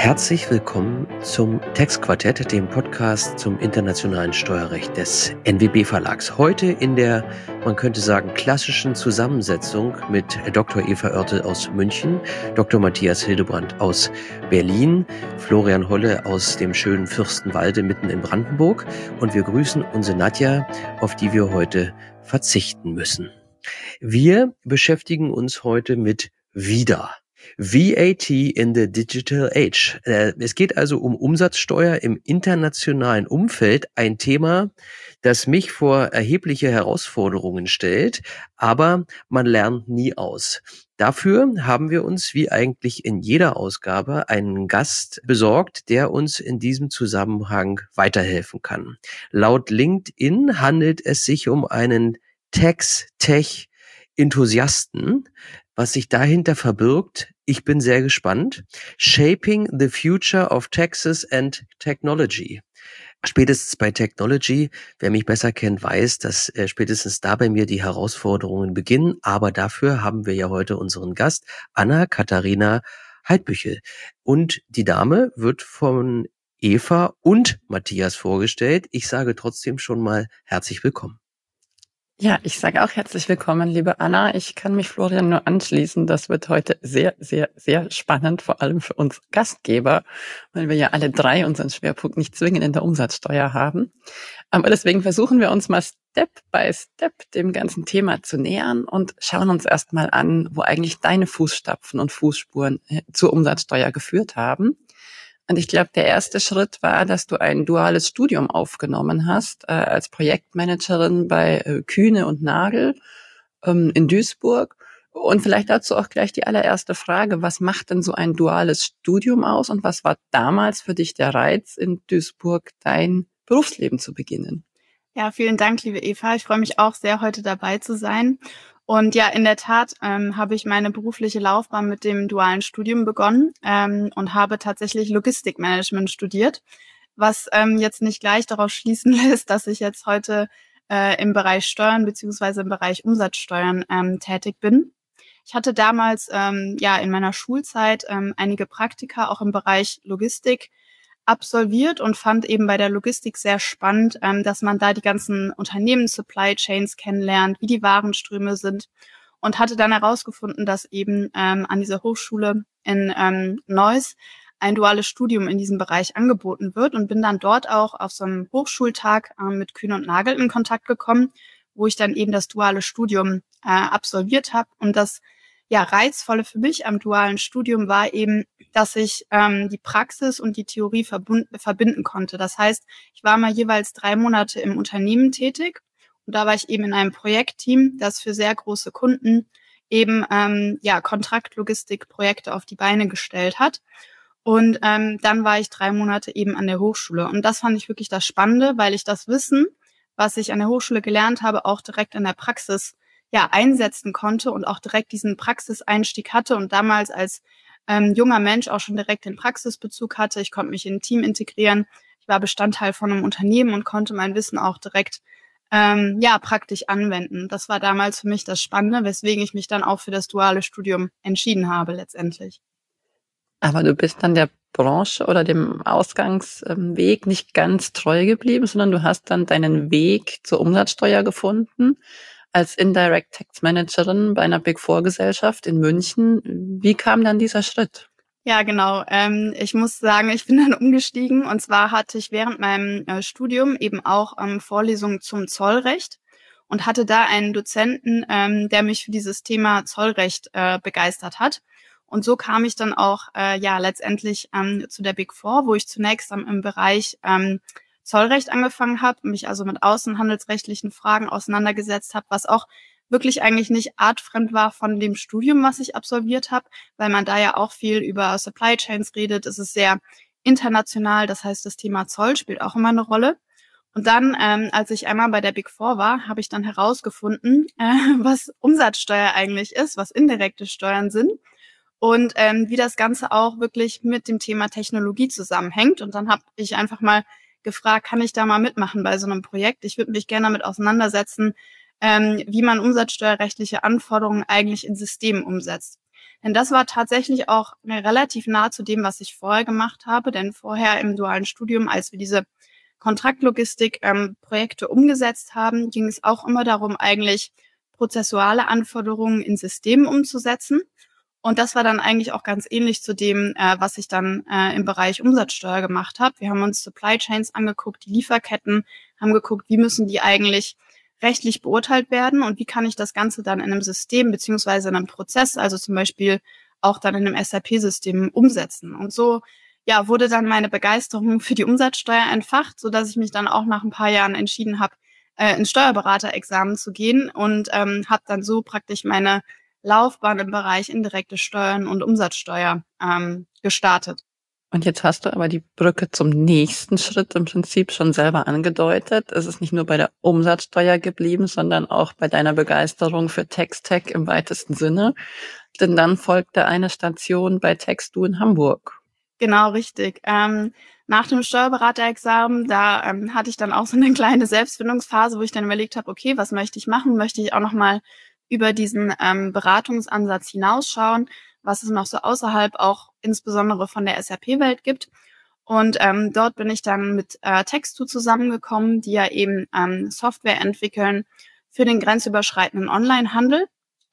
Herzlich willkommen zum Textquartett, dem Podcast zum internationalen Steuerrecht des NWB Verlags. Heute in der, man könnte sagen, klassischen Zusammensetzung mit Dr. Eva Oertel aus München, Dr. Matthias Hildebrand aus Berlin, Florian Holle aus dem schönen Fürstenwalde mitten in Brandenburg und wir grüßen unsere Nadja, auf die wir heute verzichten müssen. Wir beschäftigen uns heute mit wieder. VAT in the Digital Age. Es geht also um Umsatzsteuer im internationalen Umfeld, ein Thema, das mich vor erhebliche Herausforderungen stellt, aber man lernt nie aus. Dafür haben wir uns, wie eigentlich in jeder Ausgabe, einen Gast besorgt, der uns in diesem Zusammenhang weiterhelfen kann. Laut LinkedIn handelt es sich um einen Tech-Enthusiasten. Was sich dahinter verbirgt, ich bin sehr gespannt. Shaping the Future of Taxes and Technology. Spätestens bei Technology, wer mich besser kennt, weiß, dass spätestens da bei mir die Herausforderungen beginnen. Aber dafür haben wir ja heute unseren Gast, Anna-Katharina Heidbüchel. Und die Dame wird von Eva und Matthias vorgestellt. Ich sage trotzdem schon mal herzlich willkommen. Ja, ich sage auch herzlich willkommen, liebe Anna. Ich kann mich Florian nur anschließen. Das wird heute sehr, sehr, sehr spannend, vor allem für uns Gastgeber, weil wir ja alle drei unseren Schwerpunkt nicht zwingend in der Umsatzsteuer haben. Aber deswegen versuchen wir uns mal Step by Step dem ganzen Thema zu nähern und schauen uns erstmal an, wo eigentlich deine Fußstapfen und Fußspuren zur Umsatzsteuer geführt haben. Und ich glaube, der erste Schritt war, dass du ein duales Studium aufgenommen hast, als Projektmanagerin bei Kühne und Nagel in Duisburg. Und vielleicht dazu auch gleich die allererste Frage, was macht denn so ein duales Studium aus und was war damals für dich der Reiz, in Duisburg dein Berufsleben zu beginnen? Ja, vielen Dank, liebe Eva. Ich freue mich auch sehr, heute dabei zu sein. Und ja, in der Tat habe ich meine berufliche Laufbahn mit dem dualen Studium begonnen und habe tatsächlich Logistikmanagement studiert, was jetzt nicht gleich darauf schließen lässt, dass ich jetzt heute im Bereich Steuern beziehungsweise im Bereich Umsatzsteuern tätig bin. Ich hatte damals in meiner Schulzeit einige Praktika auch im Bereich Logistik absolviert und fand eben bei der Logistik sehr spannend, dass man da die ganzen Unternehmen, Supply Chains kennenlernt, wie die Warenströme sind und hatte dann herausgefunden, dass eben an dieser Hochschule in Neuss ein duales Studium in diesem Bereich angeboten wird und bin dann dort auch auf so einem Hochschultag mit Kühne und Nagel in Kontakt gekommen, wo ich dann eben das duale Studium absolviert habe. Und das Reizvolle für mich am dualen Studium war eben, dass ich die Praxis und die Theorie verbinden konnte. Das heißt, ich war mal jeweils 3 Monate im Unternehmen tätig und da war ich eben in einem Projektteam, das für sehr große Kunden eben Kontraktlogistikprojekte auf die Beine gestellt hat. Und dann war ich 3 Monate eben an der Hochschule. Und das fand ich wirklich das Spannende, weil ich das Wissen, was ich an der Hochschule gelernt habe, auch direkt in der Praxis einsetzen konnte und auch direkt diesen Praxiseinstieg hatte und damals als junger Mensch auch schon direkt den Praxisbezug hatte. Ich konnte mich in ein Team integrieren. Ich war Bestandteil von einem Unternehmen und konnte mein Wissen auch direkt praktisch anwenden. Das war damals für mich das Spannende, weswegen ich mich dann auch für das duale Studium entschieden habe letztendlich. Aber du bist dann der Branche oder dem Ausgangsweg nicht ganz treu geblieben, sondern du hast dann deinen Weg zur Umsatzsteuer gefunden als Indirect Tax Managerin bei einer Big Four Gesellschaft in München. Wie kam dann dieser Schritt? Ja, genau. Ich muss sagen, ich bin dann umgestiegen. Und zwar hatte ich während meinem Studium eben auch Vorlesungen zum Zollrecht und hatte da einen Dozenten, der mich für dieses Thema Zollrecht begeistert hat. Und so kam ich dann auch letztendlich zu der Big Four, wo ich zunächst im Bereich Zollrecht angefangen habe, mich also mit außenhandelsrechtlichen Fragen auseinandergesetzt habe, was auch wirklich eigentlich nicht artfremd war von dem Studium, was ich absolviert habe, weil man da ja auch viel über Supply Chains redet. Es ist sehr international, das heißt, das Thema Zoll spielt auch immer eine Rolle. Und dann, als ich einmal bei der Big Four war, habe ich dann herausgefunden, was Umsatzsteuer eigentlich ist, was indirekte Steuern sind und wie das Ganze auch wirklich mit dem Thema Technologie zusammenhängt. Und dann habe ich einfach mal gefragt, kann ich da mal mitmachen bei so einem Projekt? Ich würde mich gerne damit auseinandersetzen, wie man umsatzsteuerrechtliche Anforderungen eigentlich in Systemen umsetzt. Denn das war tatsächlich auch relativ nah zu dem, was ich vorher gemacht habe. Denn vorher im dualen Studium, als wir diese Kontraktlogistik-Projekte umgesetzt haben, ging es auch immer darum, eigentlich prozessuale Anforderungen in Systemen umzusetzen. Und das war dann eigentlich auch ganz ähnlich zu dem, was ich dann im Bereich Umsatzsteuer gemacht habe. Wir haben uns Supply Chains angeguckt, die Lieferketten, haben geguckt, wie müssen die eigentlich rechtlich beurteilt werden und wie kann ich das Ganze dann in einem System beziehungsweise in einem Prozess, also zum Beispiel auch dann in einem SAP-System umsetzen. Und so wurde dann meine Begeisterung für die Umsatzsteuer entfacht, so dass ich mich dann auch nach ein paar Jahren entschieden habe, ins Steuerberaterexamen zu gehen und habe dann so praktisch meine Laufbahn im Bereich indirekte Steuern und Umsatzsteuer gestartet. Und jetzt hast du aber die Brücke zum nächsten Schritt im Prinzip schon selber angedeutet. Es ist nicht nur bei der Umsatzsteuer geblieben, sondern auch bei deiner Begeisterung für Tex-Tech im weitesten Sinne. Denn dann folgte eine Station bei Textu in Hamburg. Genau, richtig. Nach dem Steuerberaterexamen, da hatte ich dann auch so eine kleine Selbstfindungsphase, wo ich dann überlegt habe, okay, was möchte ich machen? Möchte ich auch nochmal über diesen Beratungsansatz hinausschauen, was es noch so außerhalb auch insbesondere von der SAP-Welt gibt. Und dort bin ich dann mit Textu zusammengekommen, die ja eben Software entwickeln für den grenzüberschreitenden Onlinehandel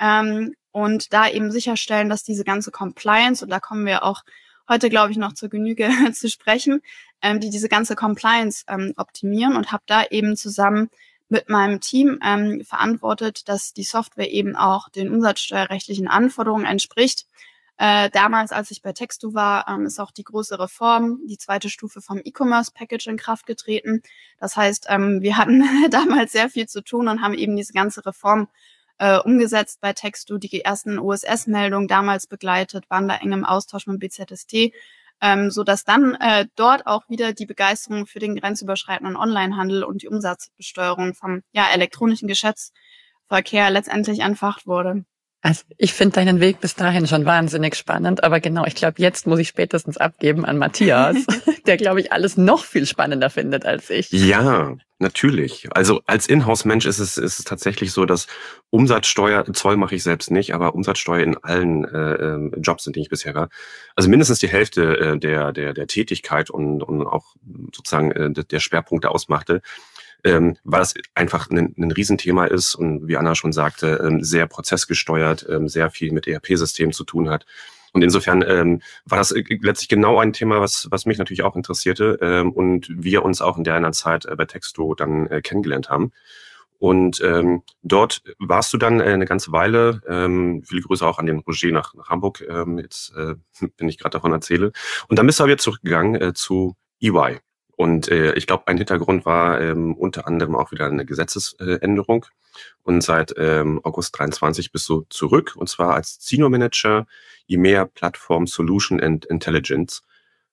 und da eben sicherstellen, dass diese ganze Compliance, und da kommen wir auch heute, glaube ich, noch zur Genüge zu sprechen, die diese ganze Compliance optimieren und habe da eben zusammen mit meinem Team verantwortet, dass die Software eben auch den umsatzsteuerrechtlichen Anforderungen entspricht. Damals, als ich bei Textu war, ist auch die große Reform, die zweite Stufe vom E-Commerce-Package in Kraft getreten. Das heißt, wir hatten damals sehr viel zu tun und haben eben diese ganze Reform umgesetzt bei Textu, die ersten OSS-Meldungen damals begleitet, waren da eng im Austausch mit BZST, so dass dann dort auch wieder die Begeisterung für den grenzüberschreitenden Onlinehandel und die Umsatzbesteuerung vom elektronischen Geschäftsverkehr letztendlich entfacht wurde. Also ich finde deinen Weg bis dahin schon wahnsinnig spannend, aber genau, ich glaube, jetzt muss ich spätestens abgeben an Matthias, der, glaube ich, alles noch viel spannender findet als ich. Ja, natürlich. Also als Inhouse-Mensch ist es tatsächlich so, dass Umsatzsteuer, Zoll mache ich selbst nicht, aber Umsatzsteuer in allen Jobs, in denen ich bisher war, also mindestens die Hälfte der Tätigkeit und auch sozusagen der Schwerpunkte ausmachte, weil das einfach ein Riesenthema ist und wie Anna schon sagte, sehr prozessgesteuert, sehr viel mit ERP-Systemen zu tun hat. Und insofern war das letztlich genau ein Thema, was mich natürlich auch interessierte und wir uns auch in der anderen Zeit bei Textu dann kennengelernt haben. Und dort warst du dann eine ganze Weile, viele Grüße auch an den Roger nach Hamburg, jetzt wenn ich gerade davon erzähle. Und dann bist du aber jetzt zurückgegangen zu EY. Und ich glaube, ein Hintergrund war unter anderem auch wieder eine Gesetzesänderung. Und seit August 23 bist du zurück, und zwar als Senior Manager EMEA Platform Solution and Intelligence.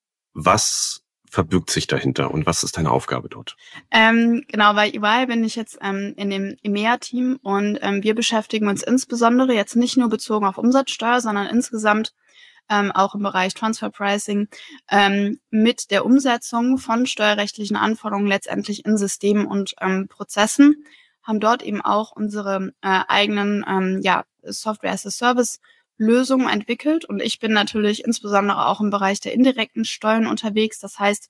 Was verbirgt sich dahinter und was ist deine Aufgabe dort? Genau, bei EY bin ich jetzt in dem EMEA-Team und wir beschäftigen uns insbesondere jetzt nicht nur bezogen auf Umsatzsteuer, sondern insgesamt auch im Bereich Transfer Pricing, mit der Umsetzung von steuerrechtlichen Anforderungen letztendlich in Systemen und Prozessen, haben dort eben auch unsere eigenen Software-as-a-Service-Lösungen entwickelt. Und ich bin natürlich insbesondere auch im Bereich der indirekten Steuern unterwegs. Das heißt,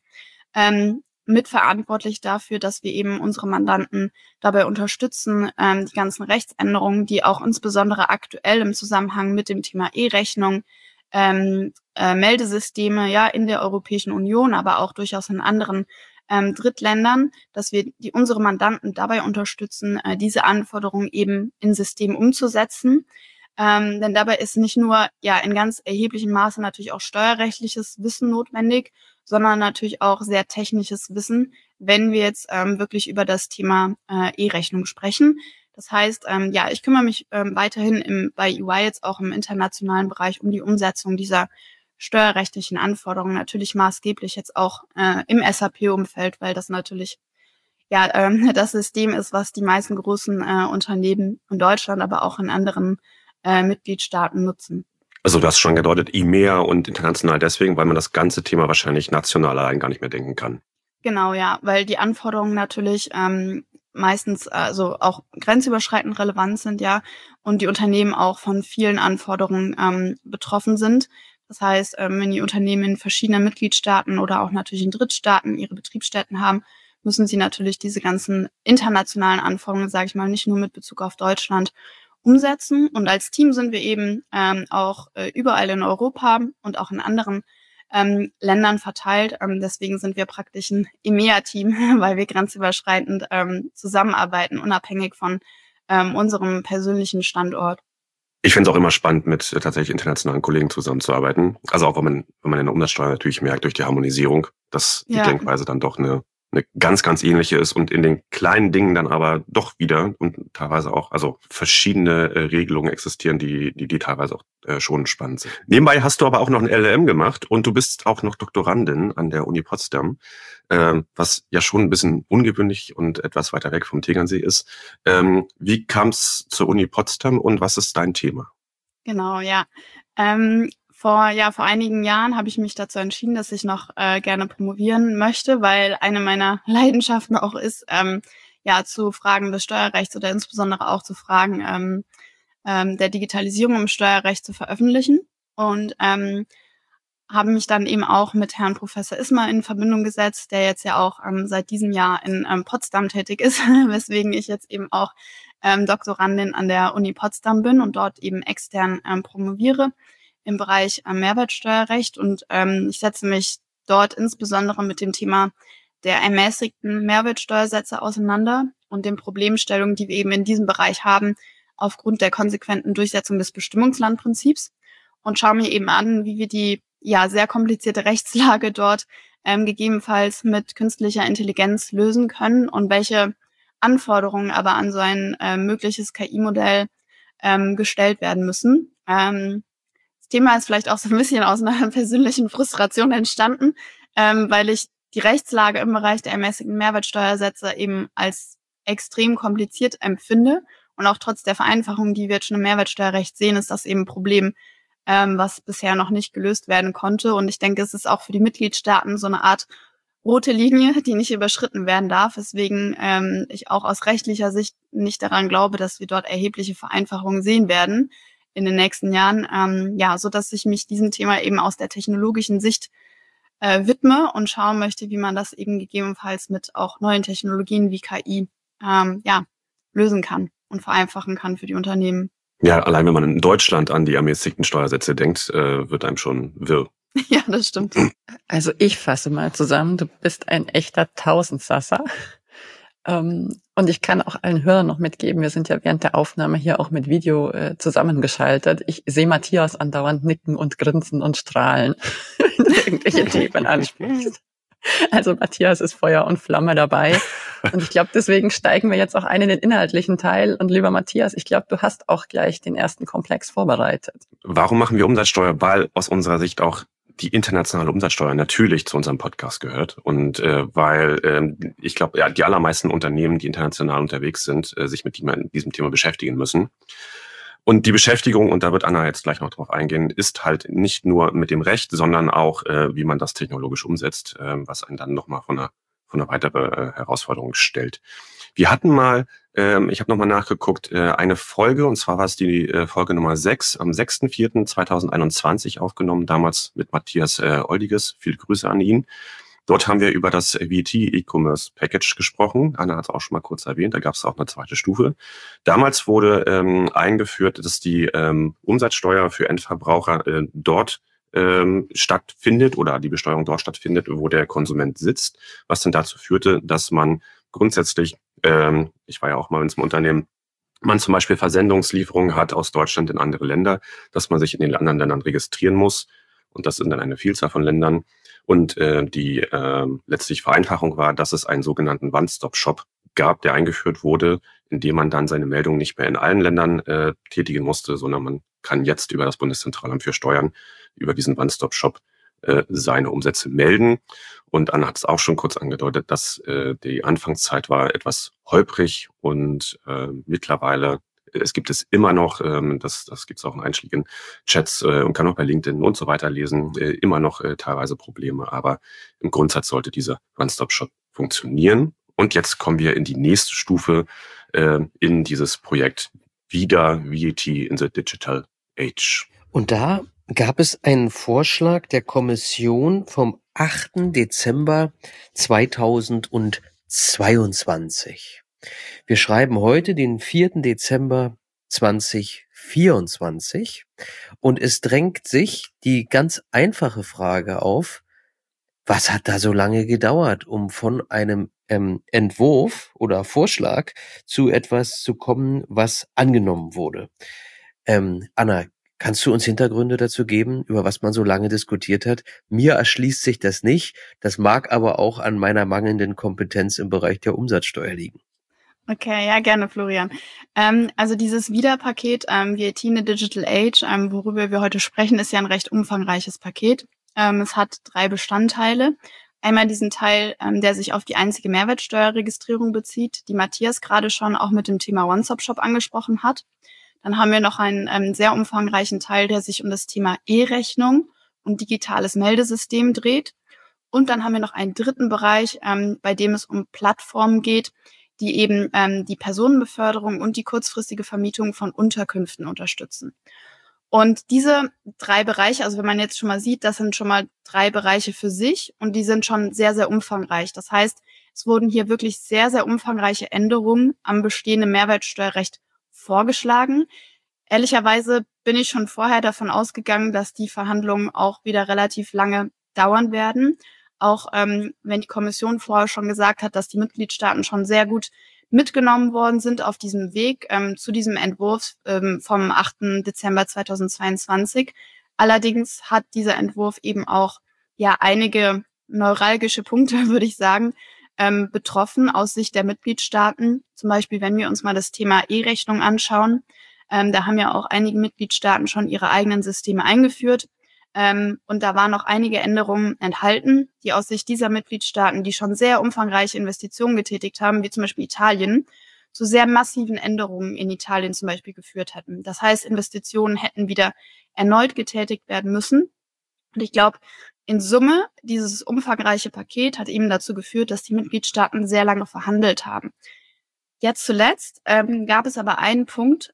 mitverantwortlich dafür, dass wir eben unsere Mandanten dabei unterstützen, die ganzen Rechtsänderungen, die auch insbesondere aktuell im Zusammenhang mit dem Thema E-Rechnung, Meldesysteme in der Europäischen Union, aber auch durchaus in anderen Drittländern, dass wir unsere Mandanten dabei unterstützen, diese Anforderungen eben in Systemen umzusetzen. Denn dabei ist nicht nur in ganz erheblichem Maße natürlich auch steuerrechtliches Wissen notwendig, sondern natürlich auch sehr technisches Wissen, wenn wir jetzt wirklich über das Thema E-Rechnung sprechen. Das heißt, ich kümmere mich weiterhin bei EY jetzt auch im internationalen Bereich um die Umsetzung dieser steuerrechtlichen Anforderungen, natürlich maßgeblich jetzt auch im SAP-Umfeld, weil das natürlich das System ist, was die meisten großen Unternehmen in Deutschland, aber auch in anderen Mitgliedstaaten nutzen. Also du hast schon gedeutet, EMEA und international deswegen, weil man das ganze Thema wahrscheinlich national allein gar nicht mehr denken kann. Genau, weil die Anforderungen natürlich meistens also auch grenzüberschreitend relevant sind, ja, und die Unternehmen auch von vielen Anforderungen betroffen sind. Das heißt, wenn die Unternehmen in verschiedenen Mitgliedstaaten oder auch natürlich in Drittstaaten ihre Betriebsstätten haben, müssen sie natürlich diese ganzen internationalen Anforderungen, sage ich mal, nicht nur mit Bezug auf Deutschland umsetzen. Und als Team sind wir eben auch überall in Europa und auch in anderen Ländern verteilt. Deswegen sind wir praktisch ein EMEA-Team, weil wir grenzüberschreitend zusammenarbeiten, unabhängig von unserem persönlichen Standort. Ich finde es auch immer spannend, mit tatsächlich internationalen Kollegen zusammenzuarbeiten. Also auch wenn man in der Umsatzsteuer natürlich merkt durch die Harmonisierung, dass die Denkweise dann doch eine ganz, ganz ähnliche ist und in den kleinen Dingen dann aber doch wieder und teilweise auch, also verschiedene Regelungen existieren, die teilweise auch schon spannend sind. Nebenbei hast du aber auch noch ein LLM gemacht und du bist auch noch Doktorandin an der Uni Potsdam, was ja schon ein bisschen ungewöhnlich und etwas weiter weg vom Tegernsee ist. Wie kam es zur Uni Potsdam und was ist dein Thema? Genau, ja. Vor einigen Jahren habe ich mich dazu entschieden, dass ich noch gerne promovieren möchte, weil eine meiner Leidenschaften auch ist, zu Fragen des Steuerrechts oder insbesondere auch zu Fragen der Digitalisierung im Steuerrecht zu veröffentlichen. Und habe mich dann eben auch mit Herrn Professor Ismar in Verbindung gesetzt, der jetzt ja auch seit diesem Jahr in Potsdam tätig ist, weswegen ich jetzt eben auch Doktorandin an der Uni Potsdam bin und dort eben extern promoviere im Bereich Mehrwertsteuerrecht. Und ich setze mich dort insbesondere mit dem Thema der ermäßigten Mehrwertsteuersätze auseinander und den Problemstellungen, die wir eben in diesem Bereich haben, aufgrund der konsequenten Durchsetzung des Bestimmungslandprinzips und schaue mir eben an, wie wir die sehr komplizierte Rechtslage dort gegebenenfalls mit künstlicher Intelligenz lösen können und welche Anforderungen aber an so ein mögliches KI-Modell gestellt werden müssen. Das Thema ist vielleicht auch so ein bisschen aus einer persönlichen Frustration entstanden, weil ich die Rechtslage im Bereich der ermäßigten Mehrwertsteuersätze eben als extrem kompliziert empfinde. Und auch trotz der Vereinfachung, die wir jetzt schon im Mehrwertsteuerrecht sehen, ist das eben ein Problem, was bisher noch nicht gelöst werden konnte. Und ich denke, es ist auch für die Mitgliedstaaten so eine Art rote Linie, die nicht überschritten werden darf, weswegen ich auch aus rechtlicher Sicht nicht daran glaube, dass wir dort erhebliche Vereinfachungen sehen werden in den nächsten Jahren, so dass ich mich diesem Thema eben aus der technologischen Sicht widme und schauen möchte, wie man das eben gegebenenfalls mit auch neuen Technologien wie KI lösen kann und vereinfachen kann für die Unternehmen. Ja, allein wenn man in Deutschland an die ermäßigten Steuersätze denkt, wird einem schon wirr. Ja, das stimmt. Also ich fasse mal zusammen, du bist ein echter Tausendsasser. Und ich kann auch allen Hörern noch mitgeben, wir sind ja während der Aufnahme hier auch mit Video zusammengeschaltet. Ich sehe Matthias andauernd nicken und grinsen und strahlen, wenn du irgendwelche Themen ansprichst. Also Matthias ist Feuer und Flamme dabei. Und ich glaube, deswegen steigen wir jetzt auch ein in den inhaltlichen Teil. Und lieber Matthias, ich glaube, du hast auch gleich den ersten Komplex vorbereitet. Warum machen wir Umsatzsteuer? Weil aus unserer Sicht auch die internationale Umsatzsteuer natürlich zu unserem Podcast gehört. Und weil ich glaube, die allermeisten Unternehmen, die international unterwegs sind, sich mit diesem Thema beschäftigen müssen. Und die Beschäftigung, und da wird Anna jetzt gleich noch drauf eingehen, ist halt nicht nur mit dem Recht, sondern auch, wie man das technologisch umsetzt, was einen dann nochmal von einer weiteren Herausforderung stellt. Wir hatten mal, ich habe nochmal nachgeguckt, eine Folge, und zwar war es die Folge Nummer 6, am 6.4.2021 aufgenommen, damals mit Matthias Oldiges. Viele Grüße an ihn. Dort haben wir über das VAT E-Commerce Package gesprochen. Anna hat es auch schon mal kurz erwähnt, da gab es auch eine zweite Stufe. Damals wurde eingeführt, dass die Umsatzsteuer für Endverbraucher dort stattfindet oder die Besteuerung dort stattfindet, wo der Konsument sitzt, was dann dazu führte, dass man grundsätzlich, ich war ja auch mal in einem Unternehmen, man zum Beispiel Versendungslieferungen hat aus Deutschland in andere Länder, dass man sich in den anderen Ländern registrieren muss. Und das sind dann eine Vielzahl von Ländern. Und die letztlich Vereinfachung war, dass es einen sogenannten One-Stop-Shop gab, der eingeführt wurde, in dem man dann seine Meldung nicht mehr in allen Ländern tätigen musste, sondern man kann jetzt über das Bundeszentralamt für Steuern, über diesen One-Stop-Shop seine Umsätze melden. Und Anna hat es auch schon kurz angedeutet, dass die Anfangszeit war etwas holprig und mittlerweile es gibt es immer noch, das gibt es auch in einschlägigen Chats und kann auch bei LinkedIn und so weiter lesen, immer noch teilweise Probleme. Aber im Grundsatz sollte dieser One-Stop-Shop funktionieren. Und jetzt kommen wir in die nächste Stufe in dieses Projekt wieder VAT in the Digital Age. Und da gab es einen Vorschlag der Kommission vom 8. Dezember 2022. Wir schreiben heute den 4. Dezember 2024 und es drängt sich die ganz einfache Frage auf, was hat da so lange gedauert, um von einem Entwurf oder Vorschlag zu etwas zu kommen, was angenommen wurde? Anna, kannst du uns Hintergründe dazu geben, über was man so lange diskutiert hat? Mir erschließt sich das nicht. Das mag aber auch an meiner mangelnden Kompetenz im Bereich der Umsatzsteuer liegen. Okay, ja, gerne, Florian. Also dieses Wieder-Paket, VAT in the Digital Age, worüber wir heute sprechen, ist ja ein recht umfangreiches Paket. Es hat 3 Bestandteile. Einmal diesen Teil, der sich auf die einzige Mehrwertsteuerregistrierung bezieht, die Matthias gerade schon auch mit dem Thema One-Stop-Shop angesprochen hat. Dann haben wir noch einen sehr umfangreichen Teil, der sich um das Thema E-Rechnung und digitales Meldesystem dreht. Und dann haben wir noch einen dritten Bereich, bei dem es um Plattformen geht, die eben die Personenbeförderung und die kurzfristige Vermietung von Unterkünften unterstützen. Und diese 3 Bereiche, also wenn man jetzt schon mal sieht, das sind schon mal 3 Bereiche für sich und die sind schon sehr, sehr umfangreich. Das heißt, es wurden hier wirklich sehr, sehr umfangreiche Änderungen am bestehenden Mehrwertsteuerrecht vorgeschlagen. Ehrlicherweise bin ich schon vorher davon ausgegangen, dass die Verhandlungen auch wieder relativ lange dauern werden. Auch wenn die Kommission vorher schon gesagt hat, dass die Mitgliedstaaten schon sehr gut mitgenommen worden sind auf diesem Weg zu diesem Entwurf vom 8. Dezember 2022. Allerdings hat dieser Entwurf eben auch einige neuralgische Punkte, würde ich sagen, betroffen aus Sicht der Mitgliedstaaten. Zum Beispiel, wenn wir uns mal das Thema E-Rechnung anschauen, da haben ja auch einige Mitgliedstaaten schon ihre eigenen Systeme eingeführt. Und da waren noch einige Änderungen enthalten, die aus Sicht dieser Mitgliedstaaten, die schon sehr umfangreiche Investitionen getätigt haben, wie zum Beispiel Italien, zu sehr massiven Änderungen in Italien zum Beispiel geführt hätten. Das heißt, Investitionen hätten wieder erneut getätigt werden müssen. Und ich glaube, in Summe, dieses umfangreiche Paket hat eben dazu geführt, dass die Mitgliedstaaten sehr lange verhandelt haben. Jetzt zuletzt gab es aber einen Punkt,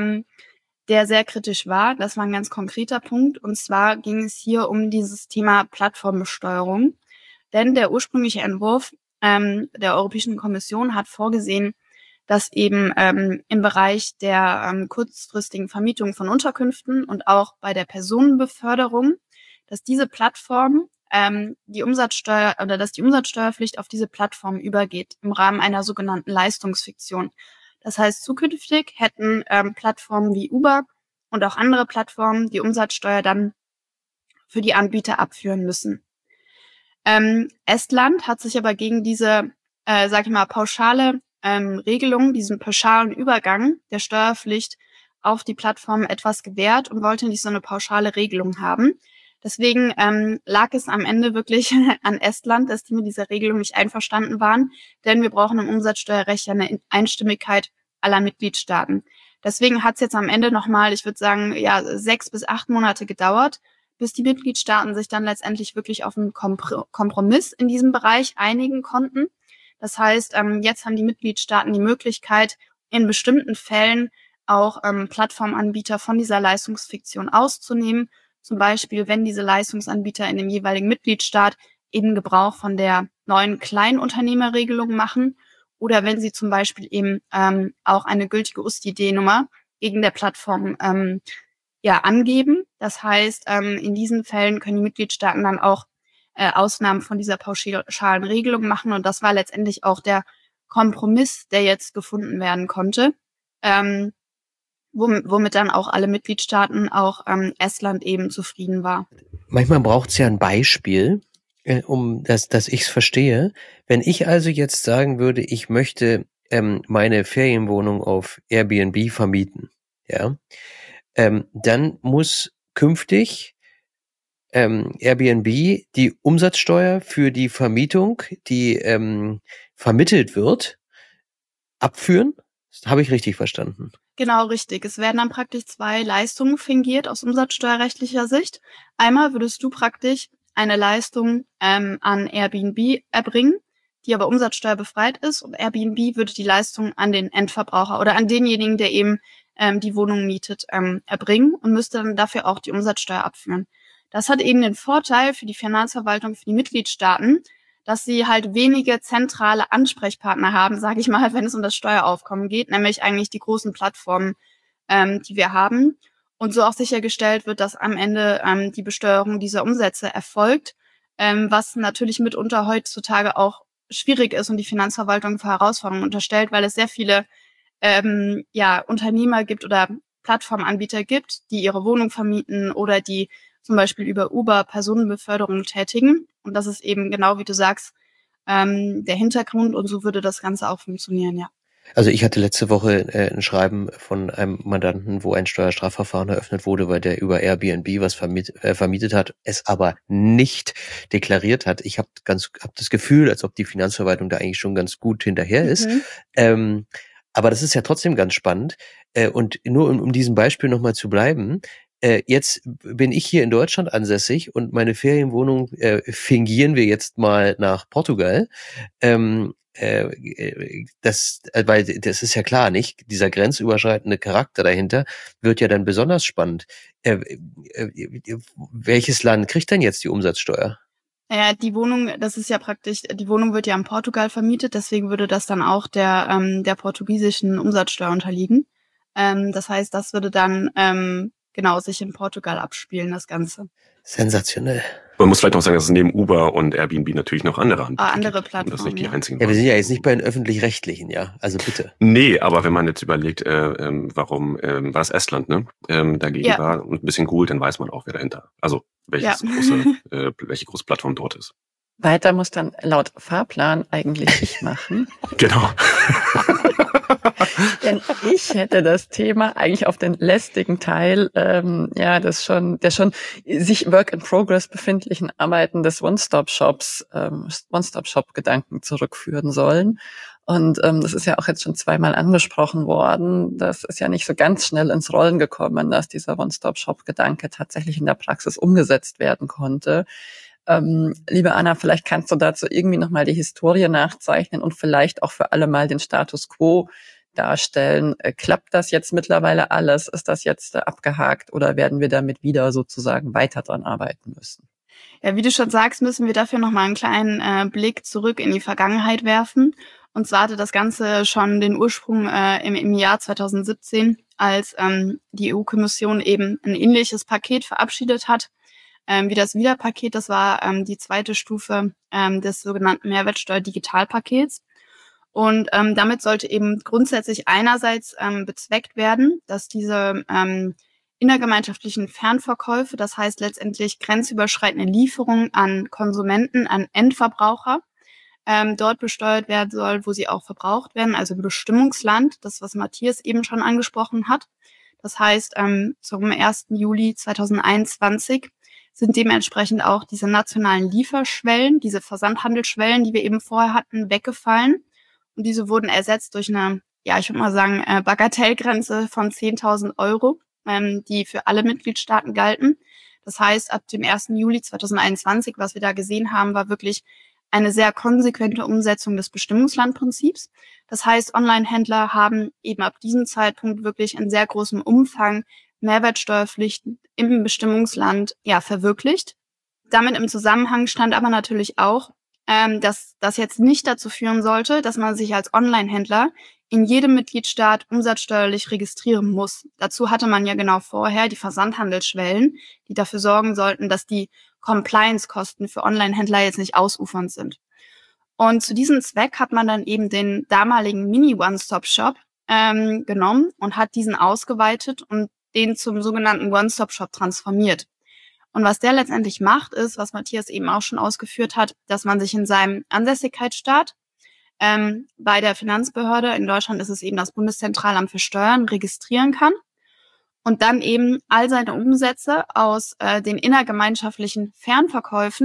der sehr kritisch war. Das war ein ganz konkreter Punkt. Und zwar ging es hier um dieses Thema Plattformbesteuerung. Denn der ursprüngliche Entwurf der Europäischen Kommission hat vorgesehen, dass eben im Bereich der kurzfristigen Vermietung von Unterkünften und auch bei der Personenbeförderung, dass diese Plattform die Umsatzsteuerpflicht auf diese Plattform übergeht im Rahmen einer sogenannten Leistungsfiktion. Das heißt, zukünftig hätten Plattformen wie Uber und auch andere Plattformen die Umsatzsteuer dann für die Anbieter abführen müssen. Estland hat sich aber gegen diese, pauschale Regelung, diesen pauschalen Übergang der Steuerpflicht auf die Plattform etwas gewehrt und wollte nicht so eine pauschale Regelung haben. Deswegen lag es am Ende wirklich an Estland, dass die mit dieser Regelung nicht einverstanden waren, denn wir brauchen im Umsatzsteuerrecht ja eine Einstimmigkeit aller Mitgliedstaaten. Deswegen hat es jetzt am Ende nochmal, ich würde sagen, 6 bis 8 Monate gedauert, bis die Mitgliedstaaten sich dann letztendlich wirklich auf einen Kompromiss in diesem Bereich einigen konnten. Das heißt, jetzt haben die Mitgliedstaaten die Möglichkeit, in bestimmten Fällen auch Plattformanbieter von dieser Leistungsfiktion auszunehmen. Zum Beispiel, wenn diese Leistungsanbieter in dem jeweiligen Mitgliedstaat eben Gebrauch von der neuen Kleinunternehmerregelung machen oder wenn sie zum Beispiel eben auch eine gültige USTID-Nummer gegen der Plattform angeben. Das heißt, in diesen Fällen können die Mitgliedstaaten dann auch Ausnahmen von dieser pauschalen Regelung machen und das war letztendlich auch der Kompromiss, der jetzt gefunden werden konnte. Womit dann auch alle Mitgliedstaaten, auch Estland eben zufrieden war. Manchmal braucht es ja ein Beispiel, um dass ich es verstehe. Wenn ich also jetzt sagen würde, ich möchte meine Ferienwohnung auf Airbnb vermieten, dann muss künftig Airbnb die Umsatzsteuer für die Vermietung, die vermittelt wird, abführen. Das habe ich richtig verstanden. Genau, richtig. Es werden dann praktisch 2 Leistungen fingiert aus umsatzsteuerrechtlicher Sicht. Einmal würdest du praktisch eine Leistung an Airbnb erbringen, die aber umsatzsteuerbefreit ist, und Airbnb würde die Leistung an den Endverbraucher oder an denjenigen, der eben die Wohnung mietet, erbringen und müsste dann dafür auch die Umsatzsteuer abführen. Das hat eben den Vorteil für die Finanzverwaltung, für die Mitgliedstaaten, dass sie halt wenige zentrale Ansprechpartner haben, sage ich mal, wenn es um das Steueraufkommen geht, nämlich eigentlich die großen Plattformen, die wir haben. Und so auch sichergestellt wird, dass am Ende die Besteuerung dieser Umsätze erfolgt, was natürlich mitunter heutzutage auch schwierig ist und die Finanzverwaltung vor Herausforderungen unterstellt, weil es sehr viele Unternehmer gibt oder Plattformanbieter gibt, die ihre Wohnung vermieten oder die zum Beispiel über Uber Personenbeförderung tätigen. Und das ist eben genau, wie du sagst, der Hintergrund, und so würde das Ganze auch funktionieren, ja. Also ich hatte letzte Woche ein Schreiben von einem Mandanten, wo ein Steuerstrafverfahren eröffnet wurde, weil der über Airbnb was vermietet hat, es aber nicht deklariert hat. Ich habe das Gefühl, als ob die Finanzverwaltung da eigentlich schon ganz gut hinterher ist. Aber das ist ja trotzdem ganz spannend. Und nur um diesem Beispiel nochmal zu bleiben, jetzt bin ich hier in Deutschland ansässig und meine Ferienwohnung fingieren wir jetzt mal nach Portugal. Weil das ist ja klar, nicht? Dieser grenzüberschreitende Charakter dahinter wird ja dann besonders spannend. Welches Land kriegt denn jetzt die Umsatzsteuer? Ja, die Wohnung, das ist ja praktisch, die Wohnung wird ja in Portugal vermietet, deswegen würde das dann auch der portugiesischen Umsatzsteuer unterliegen. Das heißt, das würde dann sich in Portugal abspielen, das Ganze. Sensationell. Man muss vielleicht noch sagen, dass es neben Uber und Airbnb natürlich noch andere Anbieter gibt. Andere Plattformen. Das nicht die einzigen. Ja, wir sind ja jetzt nicht bei den Öffentlich-Rechtlichen, ja? Also bitte. Nee, aber wenn man jetzt überlegt, warum war es Estland, ne? Dagegen war und ein bisschen googelt, dann weiß man auch, wer dahinter. Also welche große Plattform dort ist. Weiter muss dann laut Fahrplan eigentlich ich machen. Genau. Denn ich hätte das Thema eigentlich auf den lästigen Teil, der schon sich Work in Progress befindlichen Arbeiten des One-Stop-Shop-Gedanken zurückführen sollen. Und das ist ja auch jetzt schon zweimal angesprochen worden. Das ist ja nicht so ganz schnell ins Rollen gekommen, dass dieser One-Stop-Shop-Gedanke tatsächlich in der Praxis umgesetzt werden konnte. Liebe Anna, vielleicht kannst du dazu irgendwie nochmal die Historie nachzeichnen und vielleicht auch für alle mal den Status quo darstellen. Klappt das jetzt mittlerweile alles? Ist das jetzt abgehakt oder werden wir damit wieder sozusagen weiter dran arbeiten müssen? Ja, wie du schon sagst, müssen wir dafür nochmal einen kleinen Blick zurück in die Vergangenheit werfen. Und zwar hatte das Ganze schon den Ursprung im Jahr 2017, als die EU-Kommission eben ein ähnliches Paket verabschiedet hat, wie das WIDA-Paket. Das war die zweite Stufe des sogenannten Mehrwertsteuer-Digitalpakets. Und damit sollte eben grundsätzlich einerseits bezweckt werden, dass diese innergemeinschaftlichen Fernverkäufe, das heißt letztendlich grenzüberschreitende Lieferungen an Konsumenten, an Endverbraucher, dort besteuert werden soll, wo sie auch verbraucht werden, also im Bestimmungsland, das, was Matthias eben schon angesprochen hat. Das heißt, zum 1. Juli 2021 sind dementsprechend auch diese nationalen Lieferschwellen, diese Versandhandelsschwellen, die wir eben vorher hatten, weggefallen. Und diese wurden ersetzt durch eine, ich würde mal sagen, Bagatellgrenze von 10.000 Euro, die für alle Mitgliedstaaten galten. Das heißt, ab dem 1. Juli 2021, was wir da gesehen haben, war wirklich eine sehr konsequente Umsetzung des Bestimmungslandprinzips. Das heißt, Online-Händler haben eben ab diesem Zeitpunkt wirklich in sehr großem Umfang Mehrwertsteuerpflichten im Bestimmungsland verwirklicht. Damit im Zusammenhang stand aber natürlich auch, dass das jetzt nicht dazu führen sollte, dass man sich als Online-Händler in jedem Mitgliedstaat umsatzsteuerlich registrieren muss. Dazu hatte man ja genau vorher die Versandhandelsschwellen, die dafür sorgen sollten, dass die Compliance-Kosten für Online-Händler jetzt nicht ausufernd sind. Und zu diesem Zweck hat man dann eben den damaligen Mini-One-Stop-Shop genommen und hat diesen ausgeweitet und den zum sogenannten One-Stop-Shop transformiert. Und was der letztendlich macht, ist, was Matthias eben auch schon ausgeführt hat, dass man sich in seinem Ansässigkeitsstaat bei der Finanzbehörde, in Deutschland ist es eben das Bundeszentralamt für Steuern, registrieren kann und dann eben all seine Umsätze aus den innergemeinschaftlichen Fernverkäufen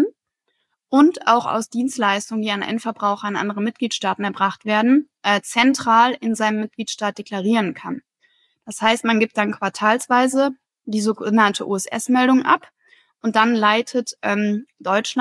und auch aus Dienstleistungen, die an Endverbraucher in andere Mitgliedstaaten erbracht werden, zentral in seinem Mitgliedstaat deklarieren kann. Das heißt, man gibt dann quartalsweise die sogenannte OSS-Meldung ab und dann leitet Deutschland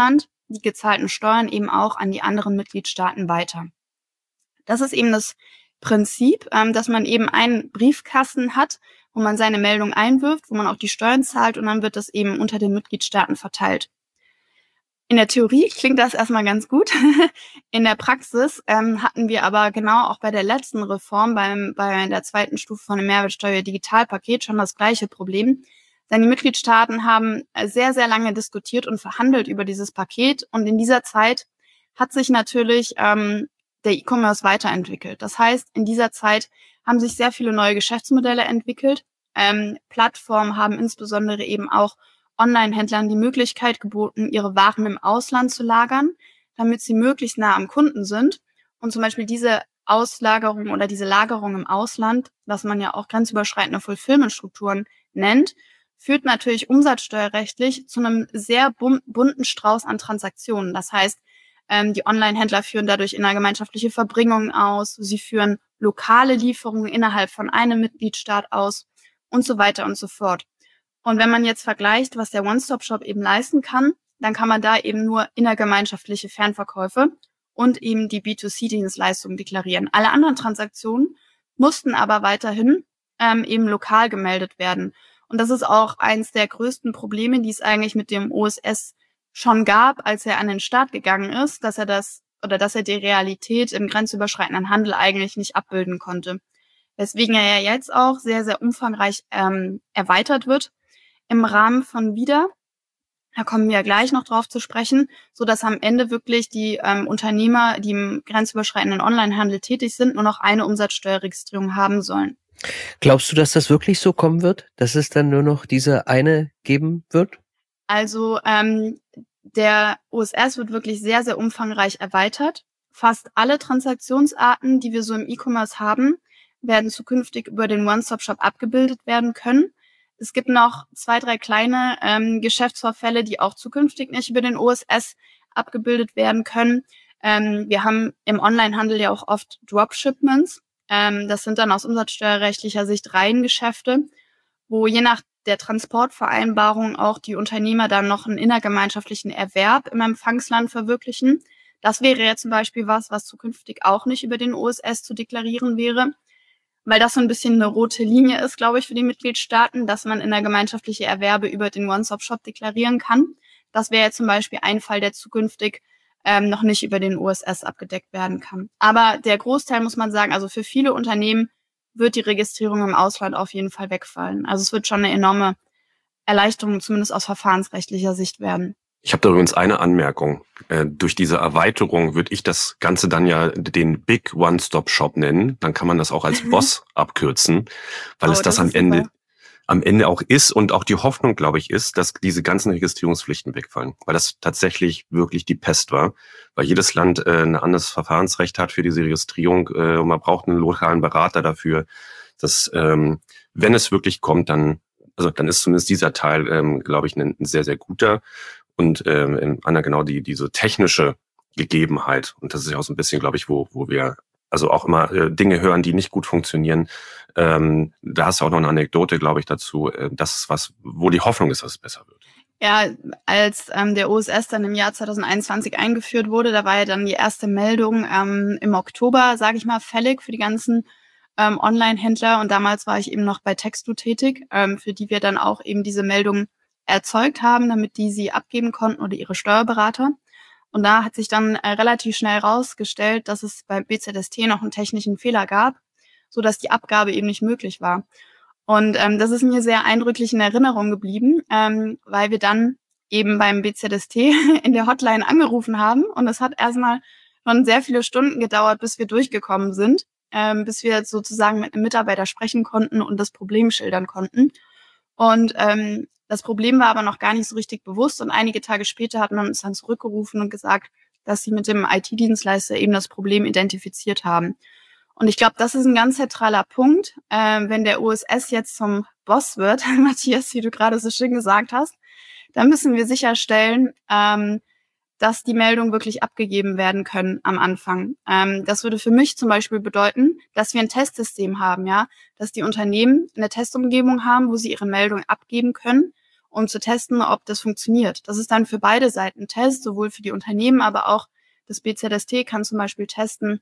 die gezahlten Steuern eben auch an die anderen Mitgliedstaaten weiter. Das ist eben das Prinzip, dass man eben einen Briefkasten hat, wo man seine Meldung einwirft, wo man auch die Steuern zahlt und dann wird das eben unter den Mitgliedstaaten verteilt. In der Theorie klingt das erstmal ganz gut. In der Praxis hatten wir aber genau auch bei der letzten Reform, bei der zweiten Stufe von dem Mehrwertsteuer-Digitalpaket schon das gleiche Problem. Denn die Mitgliedstaaten haben sehr, sehr lange diskutiert und verhandelt über dieses Paket. Und in dieser Zeit hat sich natürlich der E-Commerce weiterentwickelt. Das heißt, in dieser Zeit haben sich sehr viele neue Geschäftsmodelle entwickelt. Plattformen haben insbesondere eben auch Online-Händlern die Möglichkeit geboten, ihre Waren im Ausland zu lagern, damit sie möglichst nah am Kunden sind. Und zum Beispiel diese Auslagerung oder diese Lagerung im Ausland, was man ja auch grenzüberschreitende Fulfillment-Strukturen nennt, führt natürlich umsatzsteuerrechtlich zu einem sehr bunten Strauß an Transaktionen. Das heißt, die Online-Händler führen dadurch innergemeinschaftliche Verbringungen aus, sie führen lokale Lieferungen innerhalb von einem Mitgliedstaat aus und so weiter und so fort. Und wenn man jetzt vergleicht, was der One-Stop-Shop eben leisten kann, dann kann man da eben nur innergemeinschaftliche Fernverkäufe und eben die B2C-Dienstleistungen deklarieren. Alle anderen Transaktionen mussten aber weiterhin eben lokal gemeldet werden. Und das ist auch eins der größten Probleme, die es eigentlich mit dem OSS schon gab, als er an den Start gegangen ist, dass er die Realität im grenzüberschreitenden Handel eigentlich nicht abbilden konnte. Weswegen er ja jetzt auch sehr, sehr umfangreich erweitert wird im Rahmen von WIDA. Da kommen wir gleich noch drauf zu sprechen, so dass am Ende wirklich die Unternehmer, die im grenzüberschreitenden Onlinehandel tätig sind, nur noch eine Umsatzsteuerregistrierung haben sollen. Glaubst du, dass das wirklich so kommen wird, dass es dann nur noch diese eine geben wird? Also der OSS wird wirklich sehr, sehr umfangreich erweitert. Fast alle Transaktionsarten, die wir so im E-Commerce haben, werden zukünftig über den One-Stop-Shop abgebildet werden können. Es gibt noch 2, 3 kleine Geschäftsvorfälle, die auch zukünftig nicht über den OSS abgebildet werden können. Wir haben im Onlinehandel ja auch oft Dropshipments. Das sind dann aus umsatzsteuerrechtlicher Sicht Reihengeschäfte, wo je nach der Transportvereinbarung auch die Unternehmer dann noch einen innergemeinschaftlichen Erwerb im Empfangsland verwirklichen. Das wäre ja zum Beispiel was zukünftig auch nicht über den OSS zu deklarieren wäre, weil das so ein bisschen eine rote Linie ist, glaube ich, für die Mitgliedstaaten, dass man innergemeinschaftliche Erwerbe über den One-Stop-Shop deklarieren kann. Das wäre ja zum Beispiel ein Fall, der zukünftig noch nicht über den OSS abgedeckt werden kann. Aber der Großteil, muss man sagen, also für viele Unternehmen wird die Registrierung im Ausland auf jeden Fall wegfallen. Also es wird schon eine enorme Erleichterung, zumindest aus verfahrensrechtlicher Sicht werden. Ich habe da übrigens eine Anmerkung. Durch diese Erweiterung würde ich das Ganze dann ja den Big One-Stop-Shop nennen. Dann kann man das auch als BOSS abkürzen, weil es das am Ende auch ist und auch die Hoffnung, glaube ich, ist, dass diese ganzen Registrierungspflichten wegfallen, weil das tatsächlich wirklich die Pest war, weil jedes Land ein anderes Verfahrensrecht hat für diese Registrierung und man braucht einen lokalen Berater dafür, dass wenn es wirklich kommt, dann ist zumindest dieser Teil, glaube ich, ein sehr, sehr guter und Anna genau diese technische Gegebenheit und das ist ja auch so ein bisschen, glaube ich, wo wir also auch immer Dinge hören, die nicht gut funktionieren. Da hast du auch noch eine Anekdote, glaube ich, dazu. Das ist was, wo die Hoffnung ist, dass es besser wird. Ja, als der OSS dann im Jahr 2021 eingeführt wurde, da war ja dann die erste Meldung im Oktober, sage ich mal, fällig für die ganzen Online-Händler. Und damals war ich eben noch bei Textu tätig, für die wir dann auch eben diese Meldung erzeugt haben, damit die sie abgeben konnten oder ihre Steuerberater. Und da hat sich dann relativ schnell herausgestellt, dass es beim BZST noch einen technischen Fehler gab, so dass die Abgabe eben nicht möglich war. Und das ist mir sehr eindrücklich in Erinnerung geblieben, weil wir dann eben beim BZST in der Hotline angerufen haben. Und es hat erstmal schon sehr viele Stunden gedauert, bis wir durchgekommen sind, bis wir sozusagen mit einem Mitarbeiter sprechen konnten und das Problem schildern konnten. Und das Problem war aber noch gar nicht so richtig bewusst und einige Tage später hat man uns dann zurückgerufen und gesagt, dass sie mit dem IT-Dienstleister eben das Problem identifiziert haben. Und ich glaube, das ist ein ganz zentraler Punkt, wenn der OSS jetzt zum Boss wird, Matthias, wie du gerade so schön gesagt hast, dann müssen wir sicherstellen, dass die Meldungen wirklich abgegeben werden können am Anfang. Das würde für mich zum Beispiel bedeuten, dass wir ein Testsystem haben, ja, dass die Unternehmen eine Testumgebung haben, wo sie ihre Meldungen abgeben können um zu testen, ob das funktioniert. Das ist dann für beide Seiten ein Test, sowohl für die Unternehmen, aber auch das BZST kann zum Beispiel testen,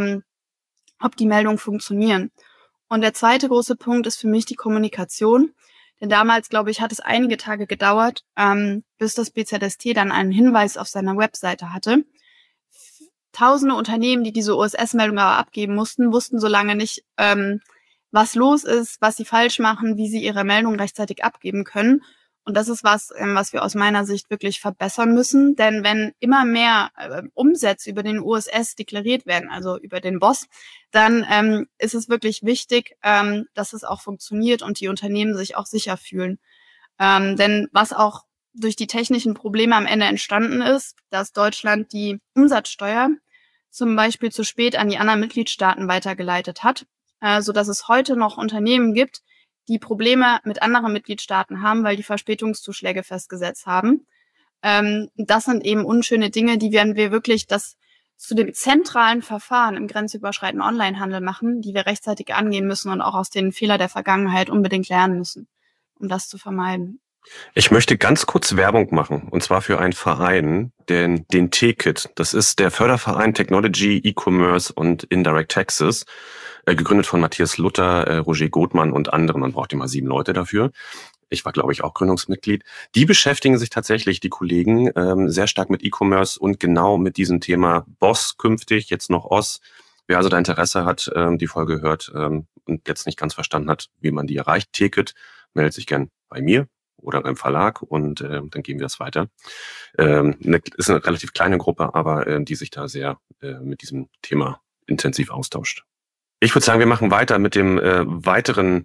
ob die Meldungen funktionieren. Und der zweite große Punkt ist für mich die Kommunikation. Denn damals, glaube ich, hat es einige Tage gedauert, bis das BZST dann einen Hinweis auf seiner Webseite hatte. Tausende Unternehmen, die diese OSS-Meldung aber abgeben mussten, wussten so lange nicht, was los ist, was sie falsch machen, wie sie ihre Meldung rechtzeitig abgeben können. Und das ist was wir aus meiner Sicht wirklich verbessern müssen. Denn wenn immer mehr Umsätze über den OSS deklariert werden, also über den BOSS, dann ist es wirklich wichtig, dass es auch funktioniert und die Unternehmen sich auch sicher fühlen. Denn was auch durch die technischen Probleme am Ende entstanden ist, dass Deutschland die Umsatzsteuer zum Beispiel zu spät an die anderen Mitgliedstaaten weitergeleitet hat, sodass es heute noch Unternehmen gibt, die Probleme mit anderen Mitgliedstaaten haben, weil die Verspätungszuschläge festgesetzt haben. Das sind eben unschöne Dinge, die werden wir wirklich das zu dem zentralen Verfahren im grenzüberschreitenden Onlinehandel machen, die wir rechtzeitig angehen müssen und auch aus den Fehlern der Vergangenheit unbedingt lernen müssen, um das zu vermeiden. Ich möchte ganz kurz Werbung machen, und zwar für einen Verein, den TKIT. Das ist der Förderverein Technology, E-Commerce und Indirect Taxes, gegründet von Matthias Luther, Roger Gothmann und anderen. Man braucht immer 7 Leute dafür. Ich war, glaube ich, auch Gründungsmitglied. Die beschäftigen sich tatsächlich, die Kollegen, sehr stark mit E-Commerce und genau mit diesem Thema BOSS künftig, jetzt noch OSS. Wer also da Interesse hat, die Folge hört und jetzt nicht ganz verstanden hat, wie man die erreicht, TKIT, meldet sich gern bei mir oder beim Verlag und dann geben wir das weiter. Ist eine relativ kleine Gruppe, aber die sich da sehr mit diesem Thema intensiv austauscht. Ich würde sagen, wir machen weiter mit dem weiteren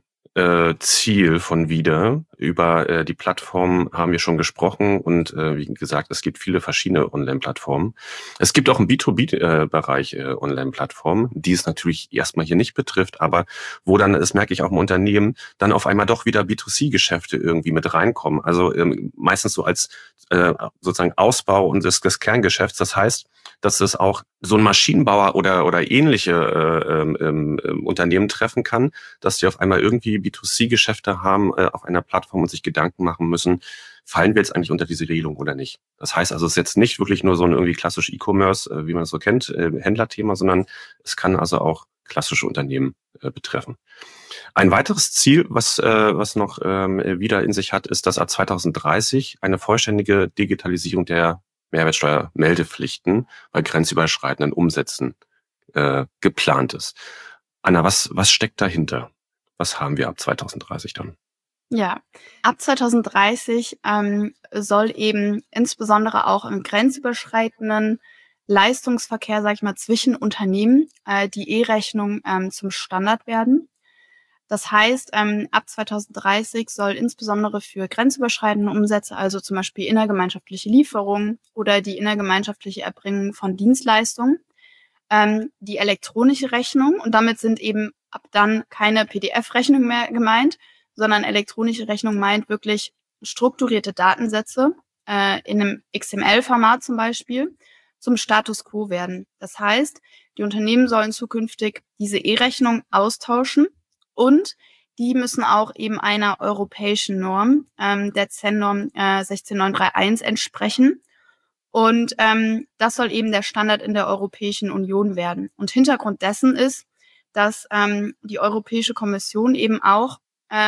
Ziel von VIDA. Über die Plattform haben wir schon gesprochen und wie gesagt, es gibt viele verschiedene Online-Plattformen. Es gibt auch im B2B-Bereich Online-Plattformen, die es natürlich erstmal hier nicht betrifft, aber wo dann, das merke ich auch im Unternehmen, dann auf einmal doch wieder B2C-Geschäfte irgendwie mit reinkommen. Also meistens so als sozusagen Ausbau und des Kerngeschäfts. Das heißt, dass es auch so ein Maschinenbauer oder ähnliche Unternehmen treffen kann, dass die auf einmal irgendwie B2C-Geschäfte haben auf einer Plattform und sich Gedanken machen müssen, fallen wir jetzt eigentlich unter diese Regelung oder nicht. Das heißt also, es ist jetzt nicht wirklich nur so ein irgendwie klassisch E-Commerce, wie man es so kennt, Händlerthema, sondern es kann also auch klassische Unternehmen betreffen. Ein weiteres Ziel, was noch wieder in sich hat, ist, dass ab 2030 eine vollständige Digitalisierung der Mehrwertsteuermeldepflichten bei grenzüberschreitenden Umsätzen geplant ist. Anna, was steckt dahinter? Was haben wir ab 2030 dann? Ja, ab 2030 soll eben insbesondere auch im grenzüberschreitenden Leistungsverkehr, sag ich mal, zwischen Unternehmen die E-Rechnung zum Standard werden. Das heißt, ab 2030 soll insbesondere für grenzüberschreitende Umsätze, also zum Beispiel innergemeinschaftliche Lieferungen oder die innergemeinschaftliche Erbringung von Dienstleistungen, die elektronische Rechnung, und damit sind eben ab dann keine PDF-Rechnung mehr gemeint, sondern elektronische Rechnung meint wirklich strukturierte Datensätze in einem XML-Format zum Beispiel zum Status quo werden. Das heißt, die Unternehmen sollen zukünftig diese E-Rechnung austauschen und die müssen auch eben einer europäischen Norm, der CEN-Norm 16931 entsprechen. Und das soll eben der Standard in der Europäischen Union werden. Und Hintergrund dessen ist, dass die Europäische Kommission eben auch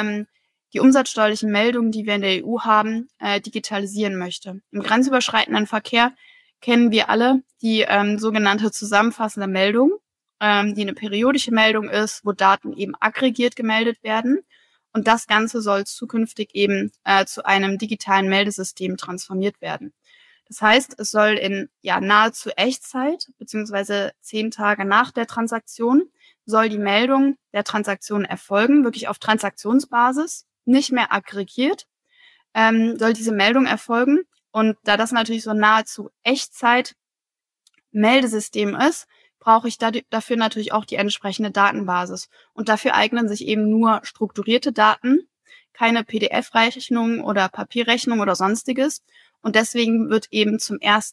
die umsatzsteuerlichen Meldungen, die wir in der EU haben, digitalisieren möchte. Im grenzüberschreitenden Verkehr kennen wir alle die sogenannte zusammenfassende Meldung, die eine periodische Meldung ist, wo Daten eben aggregiert gemeldet werden. Und das Ganze soll zukünftig eben zu einem digitalen Meldesystem transformiert werden. Das heißt, es soll in nahezu Echtzeit, beziehungsweise 10 Tage nach der Transaktion, soll die Meldung der Transaktion erfolgen, wirklich auf Transaktionsbasis, nicht mehr aggregiert, soll diese Meldung erfolgen. Und da das natürlich so nahezu Echtzeit Meldesystem ist, brauche ich dafür natürlich auch die entsprechende Datenbasis. Und dafür eignen sich eben nur strukturierte Daten, keine PDF-Rechnung oder Papierrechnung oder sonstiges. Und deswegen wird eben zum 1.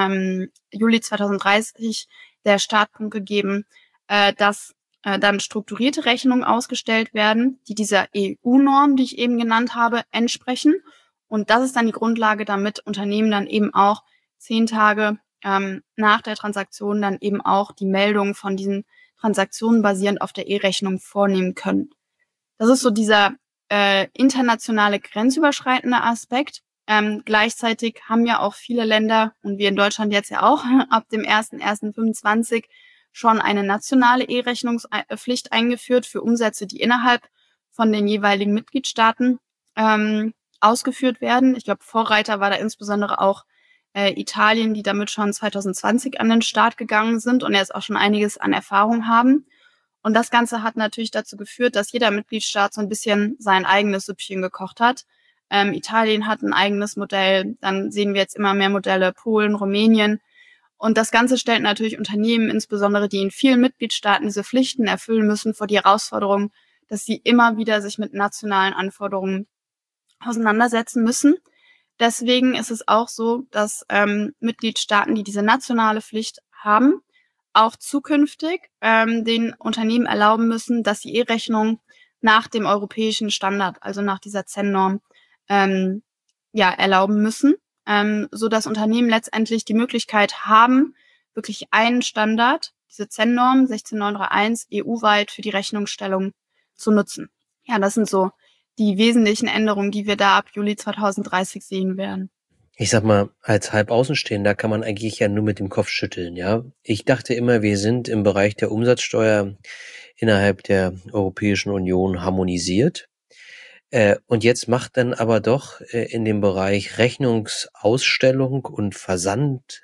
Juli 2030 der Startpunkt gegeben, dass dann strukturierte Rechnungen ausgestellt werden, die dieser EU-Norm, die ich eben genannt habe, entsprechen. Und das ist dann die Grundlage, damit Unternehmen dann eben auch 10 Tage nach der Transaktion dann eben auch die Meldung von diesen Transaktionen basierend auf der E-Rechnung vornehmen können. Das ist so dieser internationale grenzüberschreitende Aspekt. Gleichzeitig haben ja auch viele Länder, und wir in Deutschland jetzt ja auch, ab dem 01.01.25 schon eine nationale E-Rechnungspflicht eingeführt für Umsätze, die innerhalb von den jeweiligen Mitgliedstaaten ausgeführt werden. Ich glaube, Vorreiter war da insbesondere auch Italien, die damit schon 2020 an den Start gegangen sind und jetzt auch schon einiges an Erfahrung haben. Und das Ganze hat natürlich dazu geführt, dass jeder Mitgliedstaat so ein bisschen sein eigenes Süppchen gekocht hat. Italien hat ein eigenes Modell, dann sehen wir jetzt immer mehr Modelle, Polen, Rumänien. Und das Ganze stellt natürlich Unternehmen, insbesondere die in vielen Mitgliedstaaten diese Pflichten erfüllen müssen, vor die Herausforderung, dass sie immer wieder sich mit nationalen Anforderungen auseinandersetzen müssen. Deswegen ist es auch so, dass Mitgliedstaaten, die diese nationale Pflicht haben, auch zukünftig den Unternehmen erlauben müssen, dass sie E-Rechnung nach dem europäischen Standard, also nach dieser CEN-Norm, erlauben müssen, so dass Unternehmen letztendlich die Möglichkeit haben, wirklich einen Standard, diese CEN-Norm 16931 EU-weit für die Rechnungsstellung zu nutzen. Ja, das sind so die wesentlichen Änderungen, die wir da ab Juli 2030 sehen werden. Ich sag mal, als Halbaußenstehender kann man eigentlich ja nur mit dem Kopf schütteln, ja. Ich dachte immer, wir sind im Bereich der Umsatzsteuer innerhalb der Europäischen Union harmonisiert. Und jetzt macht dann aber doch in dem Bereich Rechnungsausstellung und Versand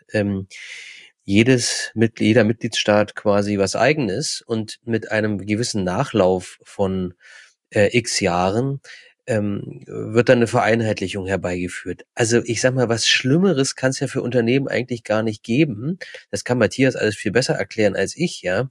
jeder Mitgliedstaat quasi was Eigenes, und mit einem gewissen Nachlauf von x Jahren wird dann eine Vereinheitlichung herbeigeführt. Also ich sag mal, was Schlimmeres kann es ja für Unternehmen eigentlich gar nicht geben. Das kann Matthias alles viel besser erklären als ich, ja.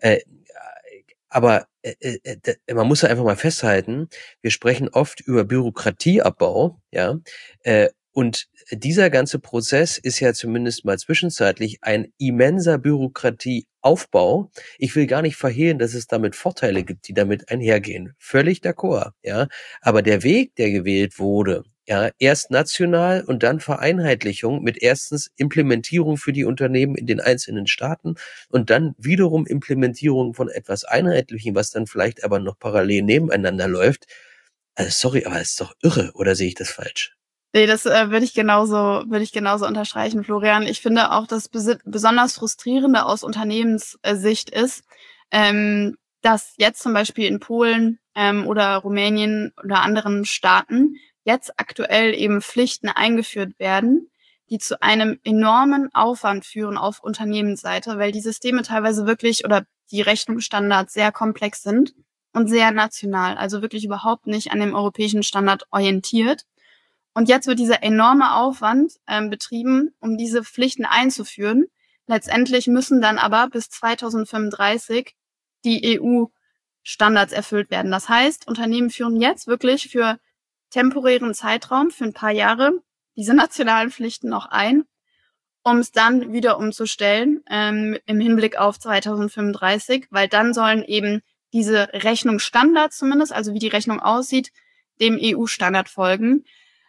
Aber man muss ja einfach mal festhalten, wir sprechen oft über Bürokratieabbau, ja. Und dieser ganze Prozess ist ja zumindest mal zwischenzeitlich ein immenser Bürokratieaufbau. Ich will gar nicht verhehlen, dass es damit Vorteile gibt, die damit einhergehen. Völlig d'accord, ja. Aber der Weg, der gewählt wurde, ja, erst national und dann Vereinheitlichung mit erstens Implementierung für die Unternehmen in den einzelnen Staaten und dann wiederum Implementierung von etwas Einheitlichem, was dann vielleicht aber noch parallel nebeneinander läuft. Also sorry, aber es ist doch irre, oder sehe ich das falsch? Nee, das würde ich genauso unterstreichen, Florian. Ich finde auch, das besonders Frustrierende aus Unternehmenssicht ist, dass jetzt zum Beispiel in Polen oder Rumänien oder anderen Staaten jetzt aktuell eben Pflichten eingeführt werden, die zu einem enormen Aufwand führen auf Unternehmensseite, weil die Systeme teilweise wirklich oder die Rechnungsstandards sehr komplex sind und sehr national, also wirklich überhaupt nicht an dem europäischen Standard orientiert. Und jetzt wird dieser enorme Aufwand betrieben, um diese Pflichten einzuführen. Letztendlich müssen dann aber bis 2035 die EU-Standards erfüllt werden. Das heißt, Unternehmen führen jetzt wirklich für temporären Zeitraum, für ein paar Jahre, diese nationalen Pflichten noch ein, um es dann wieder umzustellen im Hinblick auf 2035, weil dann sollen eben diese Rechnungsstandards zumindest, also wie die Rechnung aussieht, dem EU-Standard folgen.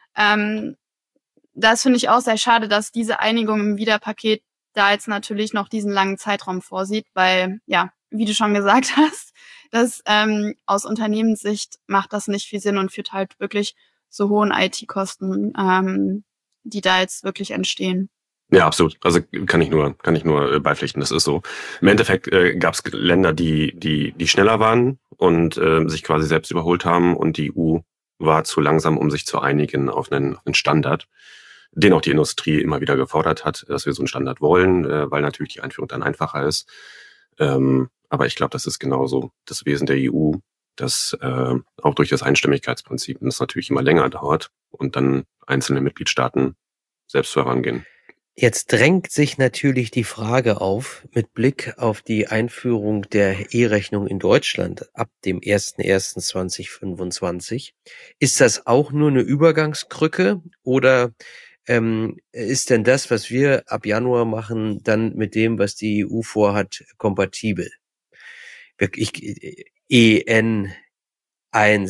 Das finde ich auch sehr schade, dass diese Einigung im Wiederpaket da jetzt natürlich noch diesen langen Zeitraum vorsieht, weil, ja, wie du schon gesagt hast, dass aus Unternehmenssicht macht das nicht viel Sinn und führt halt wirklich zu hohen IT-Kosten, die da jetzt wirklich entstehen. Ja, absolut. Also kann ich nur beipflichten. Das ist so. Im Endeffekt gab es Länder, die schneller waren und sich quasi selbst überholt haben, und die EU war zu langsam, um sich zu einigen auf einen Standard, den auch die Industrie immer wieder gefordert hat, dass wir so einen Standard wollen, weil natürlich die Einführung dann einfacher ist. Aber ich glaube, das ist genauso das Wesen der EU, dass auch durch das Einstimmigkeitsprinzip das natürlich immer länger dauert und dann einzelne Mitgliedstaaten selbst vorangehen. Jetzt drängt sich natürlich die Frage auf, mit Blick auf die Einführung der E-Rechnung in Deutschland ab dem 01.01.2025. Ist das auch nur eine Übergangskrücke, oder ist denn das, was wir ab Januar machen, dann mit dem, was die EU vorhat, kompatibel? EN 1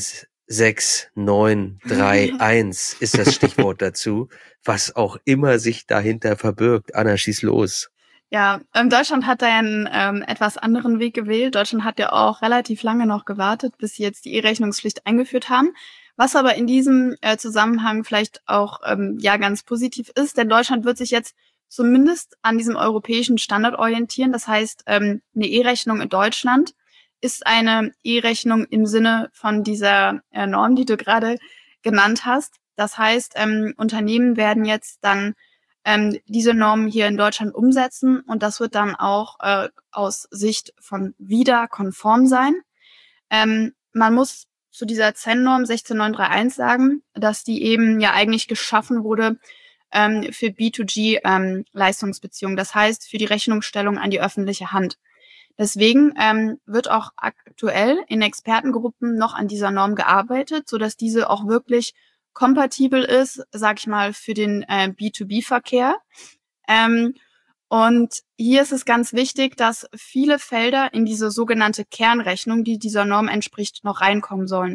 6931 ist das Stichwort dazu, was auch immer sich dahinter verbirgt. Anna, schieß los. Ja, Deutschland hat da ja einen etwas anderen Weg gewählt. Deutschland hat ja auch relativ lange noch gewartet, bis sie jetzt die E-Rechnungspflicht eingeführt haben. Was aber in diesem Zusammenhang vielleicht auch ganz positiv ist, denn Deutschland wird sich jetzt zumindest an diesem europäischen Standard orientieren. Das heißt, eine E-Rechnung in Deutschland ist eine E-Rechnung im Sinne von dieser Norm, die du gerade genannt hast. Das heißt, Unternehmen werden jetzt dann diese Normen hier in Deutschland umsetzen und das wird dann auch aus Sicht von VIDA konform sein. Man muss zu dieser CEN-Norm 16931 sagen, dass die eben ja eigentlich geschaffen wurde für B2G-Leistungsbeziehungen, das heißt für die Rechnungsstellung an die öffentliche Hand. Deswegen wird auch aktuell in Expertengruppen noch an dieser Norm gearbeitet, sodass diese auch wirklich kompatibel ist, sag ich mal, für den B2B-Verkehr. Und hier ist es ganz wichtig, dass viele Felder in diese sogenannte Kernrechnung, die dieser Norm entspricht, noch reinkommen sollen.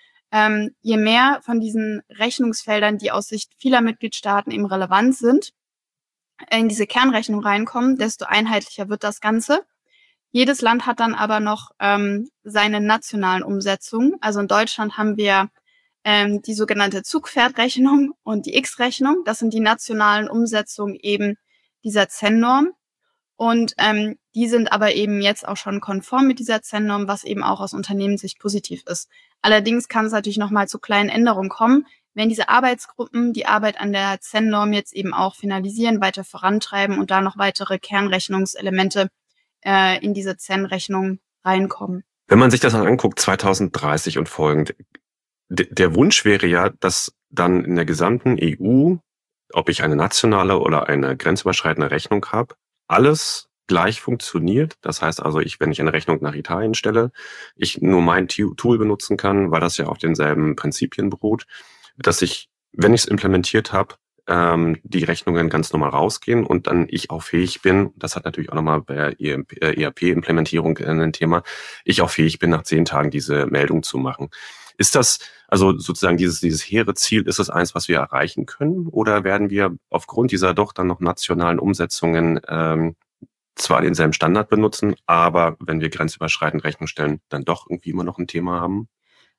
Je mehr von diesen Rechnungsfeldern, die aus Sicht vieler Mitgliedstaaten eben relevant sind, in diese Kernrechnung reinkommen, desto einheitlicher wird das Ganze. Jedes Land hat dann aber noch seine nationalen Umsetzungen. Also in Deutschland haben wir die sogenannte Zugpferdrechnung und die X-Rechnung. Das sind die nationalen Umsetzungen eben dieser CEN-Norm. Und die sind aber eben jetzt auch schon konform mit dieser CEN-Norm, was eben auch aus Unternehmenssicht positiv ist. Allerdings kann es natürlich nochmal zu kleinen Änderungen kommen, wenn diese Arbeitsgruppen die Arbeit an der CEN-Norm jetzt eben auch finalisieren, weiter vorantreiben und da noch weitere Kernrechnungselemente in diese CEN-Rechnung reinkommen. Wenn man sich das dann anguckt, 2030 und folgend, der Wunsch wäre ja, dass dann in der gesamten EU, ob ich eine nationale oder eine grenzüberschreitende Rechnung habe, alles gleich funktioniert. Das heißt also, wenn ich eine Rechnung nach Italien stelle, ich nur mein Tool benutzen kann, weil das ja auf denselben Prinzipien beruht, dass ich, wenn ich es implementiert habe, die Rechnungen ganz normal rausgehen und dann ich auch fähig bin, das hat natürlich auch nochmal bei der ERP-Implementierung ein Thema, ich auch fähig bin, nach 10 Tagen diese Meldung zu machen. Ist das, also sozusagen dieses hehre Ziel, ist das eins, was wir erreichen können? Oder werden wir aufgrund dieser doch dann noch nationalen Umsetzungen zwar denselben Standard benutzen, aber wenn wir grenzüberschreitend Rechnung stellen, dann doch irgendwie immer noch ein Thema haben?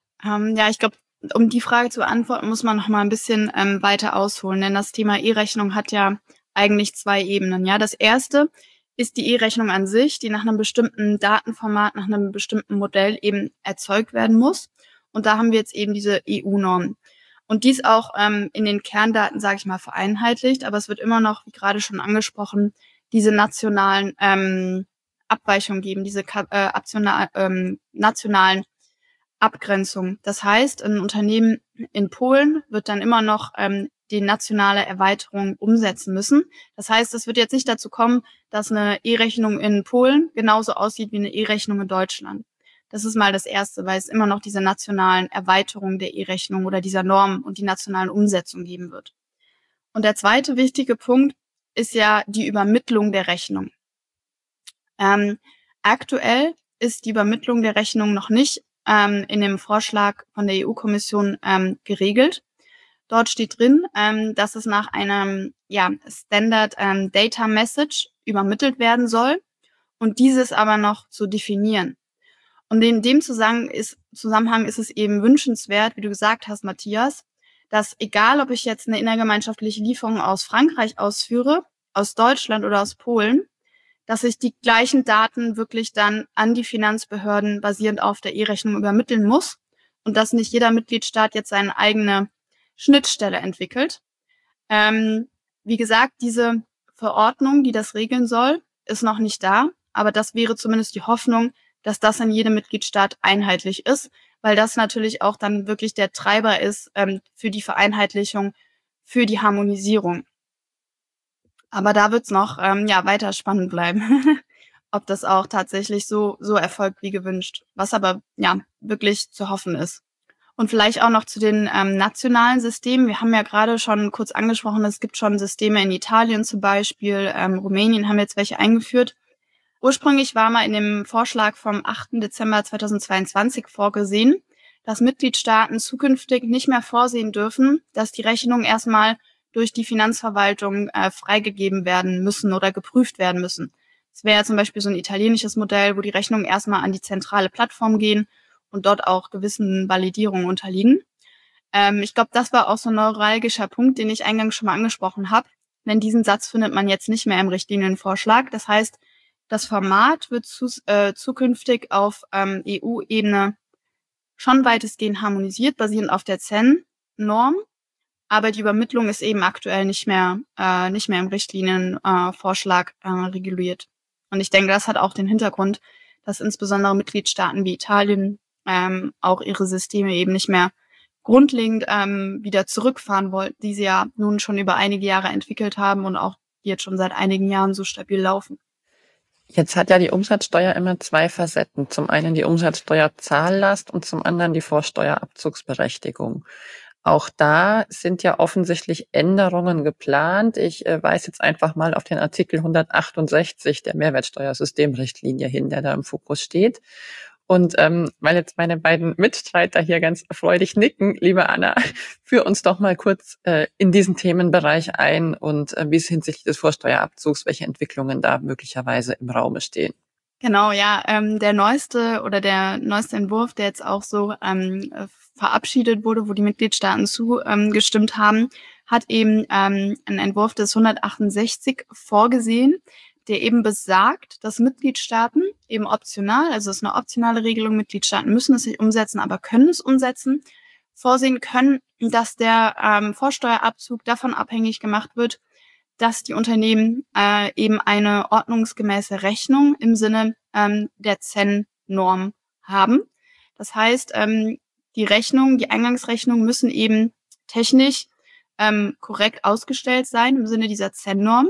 Ich glaube, um die Frage zu beantworten, muss man noch mal ein bisschen weiter ausholen, denn das Thema E-Rechnung hat ja eigentlich 2 Ebenen. Ja, das erste ist die E-Rechnung an sich, die nach einem bestimmten Datenformat, nach einem bestimmten Modell eben erzeugt werden muss. Und da haben wir jetzt eben diese EU-Norm. Und die ist auch in den Kerndaten, sage ich mal, vereinheitlicht, aber es wird immer noch, wie gerade schon angesprochen, diese nationalen Abweichungen geben, diese nationalen Abgrenzungen. Das heißt, ein Unternehmen in Polen wird dann immer noch die nationale Erweiterung umsetzen müssen. Das heißt, es wird jetzt nicht dazu kommen, dass eine E-Rechnung in Polen genauso aussieht wie eine E-Rechnung in Deutschland. Das ist mal das Erste, weil es immer noch diese nationalen Erweiterungen der E-Rechnung oder dieser Norm und die nationalen Umsetzungen geben wird. Und der zweite wichtige Punkt ist ja die Übermittlung der Rechnung. Aktuell ist die Übermittlung der Rechnung noch nicht in dem Vorschlag von der EU-Kommission geregelt. Dort steht drin, dass es nach einem Standard Data Message übermittelt werden soll und dieses aber noch zu definieren. Und in dem Zusammenhang ist es eben wünschenswert, wie du gesagt hast, Matthias, dass egal, ob ich jetzt eine innergemeinschaftliche Lieferung aus Frankreich ausführe, aus Deutschland oder aus Polen, dass ich die gleichen Daten wirklich dann an die Finanzbehörden basierend auf der E-Rechnung übermitteln muss und dass nicht jeder Mitgliedstaat jetzt seine eigene Schnittstelle entwickelt. Wie gesagt, diese Verordnung, die das regeln soll, ist noch nicht da, aber das wäre zumindest die Hoffnung, dass das in jedem Mitgliedstaat einheitlich ist, weil das natürlich auch dann wirklich der Treiber ist für die Vereinheitlichung, für die Harmonisierung. Aber da wird's noch weiter spannend bleiben, ob das auch tatsächlich so erfolgt wie gewünscht, was aber wirklich zu hoffen ist. Und vielleicht auch noch zu den nationalen Systemen. Wir haben ja gerade schon kurz angesprochen, es gibt schon Systeme in Italien zum Beispiel, Rumänien haben jetzt welche eingeführt. Ursprünglich war mal in dem Vorschlag vom 8. Dezember 2022 vorgesehen, dass Mitgliedstaaten zukünftig nicht mehr vorsehen dürfen, dass die Rechnungen erstmal durch die Finanzverwaltung freigegeben werden müssen oder geprüft werden müssen. Das wäre zum Beispiel so ein italienisches Modell, wo die Rechnungen erstmal an die zentrale Plattform gehen und dort auch gewissen Validierungen unterliegen. Ich glaube, das war auch so ein neuralgischer Punkt, den ich eingangs schon mal angesprochen habe. Denn diesen Satz findet man jetzt nicht mehr im Richtlinienvorschlag. Das heißt, das Format wird zukünftig auf EU-Ebene schon weitestgehend harmonisiert, basierend auf der CEN-Norm. Aber die Übermittlung ist eben aktuell nicht mehr im Richtlinienvorschlag reguliert. Und ich denke, das hat auch den Hintergrund, dass insbesondere Mitgliedstaaten wie Italien auch ihre Systeme eben nicht mehr grundlegend wieder zurückfahren wollten, die sie ja nun schon über einige Jahre entwickelt haben und auch jetzt schon seit einigen Jahren so stabil laufen. Jetzt hat ja die Umsatzsteuer immer zwei Facetten. Zum einen die Umsatzsteuerzahllast und zum anderen die Vorsteuerabzugsberechtigung. Auch da sind ja offensichtlich Änderungen geplant. Ich weise jetzt einfach mal auf den Artikel 168 der Mehrwertsteuersystemrichtlinie hin, der da im Fokus steht. Und weil jetzt meine beiden Mitstreiter hier ganz freudig nicken, liebe Anna, führ uns doch mal kurz in diesen Themenbereich ein und wie es hinsichtlich des Vorsteuerabzugs, welche Entwicklungen da möglicherweise im Raume stehen. Genau, ja, der neueste Entwurf, der jetzt auch so verabschiedet wurde, wo die Mitgliedstaaten zugestimmt haben, hat eben einen Entwurf des 168 vorgesehen, der eben besagt, dass Mitgliedstaaten eben optional, also es ist eine optionale Regelung, Mitgliedstaaten müssen es nicht umsetzen, aber können es umsetzen, vorsehen können, dass der Vorsteuerabzug davon abhängig gemacht wird, dass die Unternehmen eben eine ordnungsgemäße Rechnung im Sinne der CEN-Norm haben. Das heißt, die Eingangsrechnungen müssen eben technisch korrekt ausgestellt sein im Sinne dieser CEN-Norm,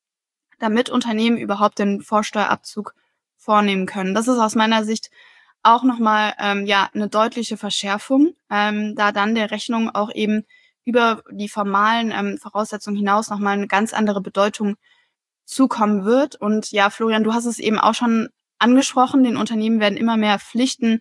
damit Unternehmen überhaupt den Vorsteuerabzug vornehmen können. Das ist aus meiner Sicht auch nochmal eine deutliche Verschärfung, da dann der Rechnung auch eben über die formalen Voraussetzungen hinaus nochmal eine ganz andere Bedeutung zukommen wird. Und ja, Florian, du hast es eben auch schon angesprochen, den Unternehmen werden immer mehr Pflichten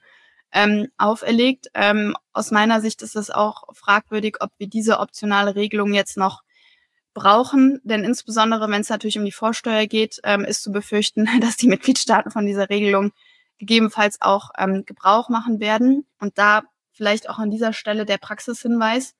auferlegt. Aus meiner Sicht ist es auch fragwürdig, ob wir diese optionale Regelung jetzt noch brauchen, denn insbesondere, wenn es natürlich um die Vorsteuer geht, ist zu befürchten, dass die Mitgliedstaaten von dieser Regelung gegebenenfalls auch Gebrauch machen werden. Und da vielleicht auch an dieser Stelle der Praxishinweis.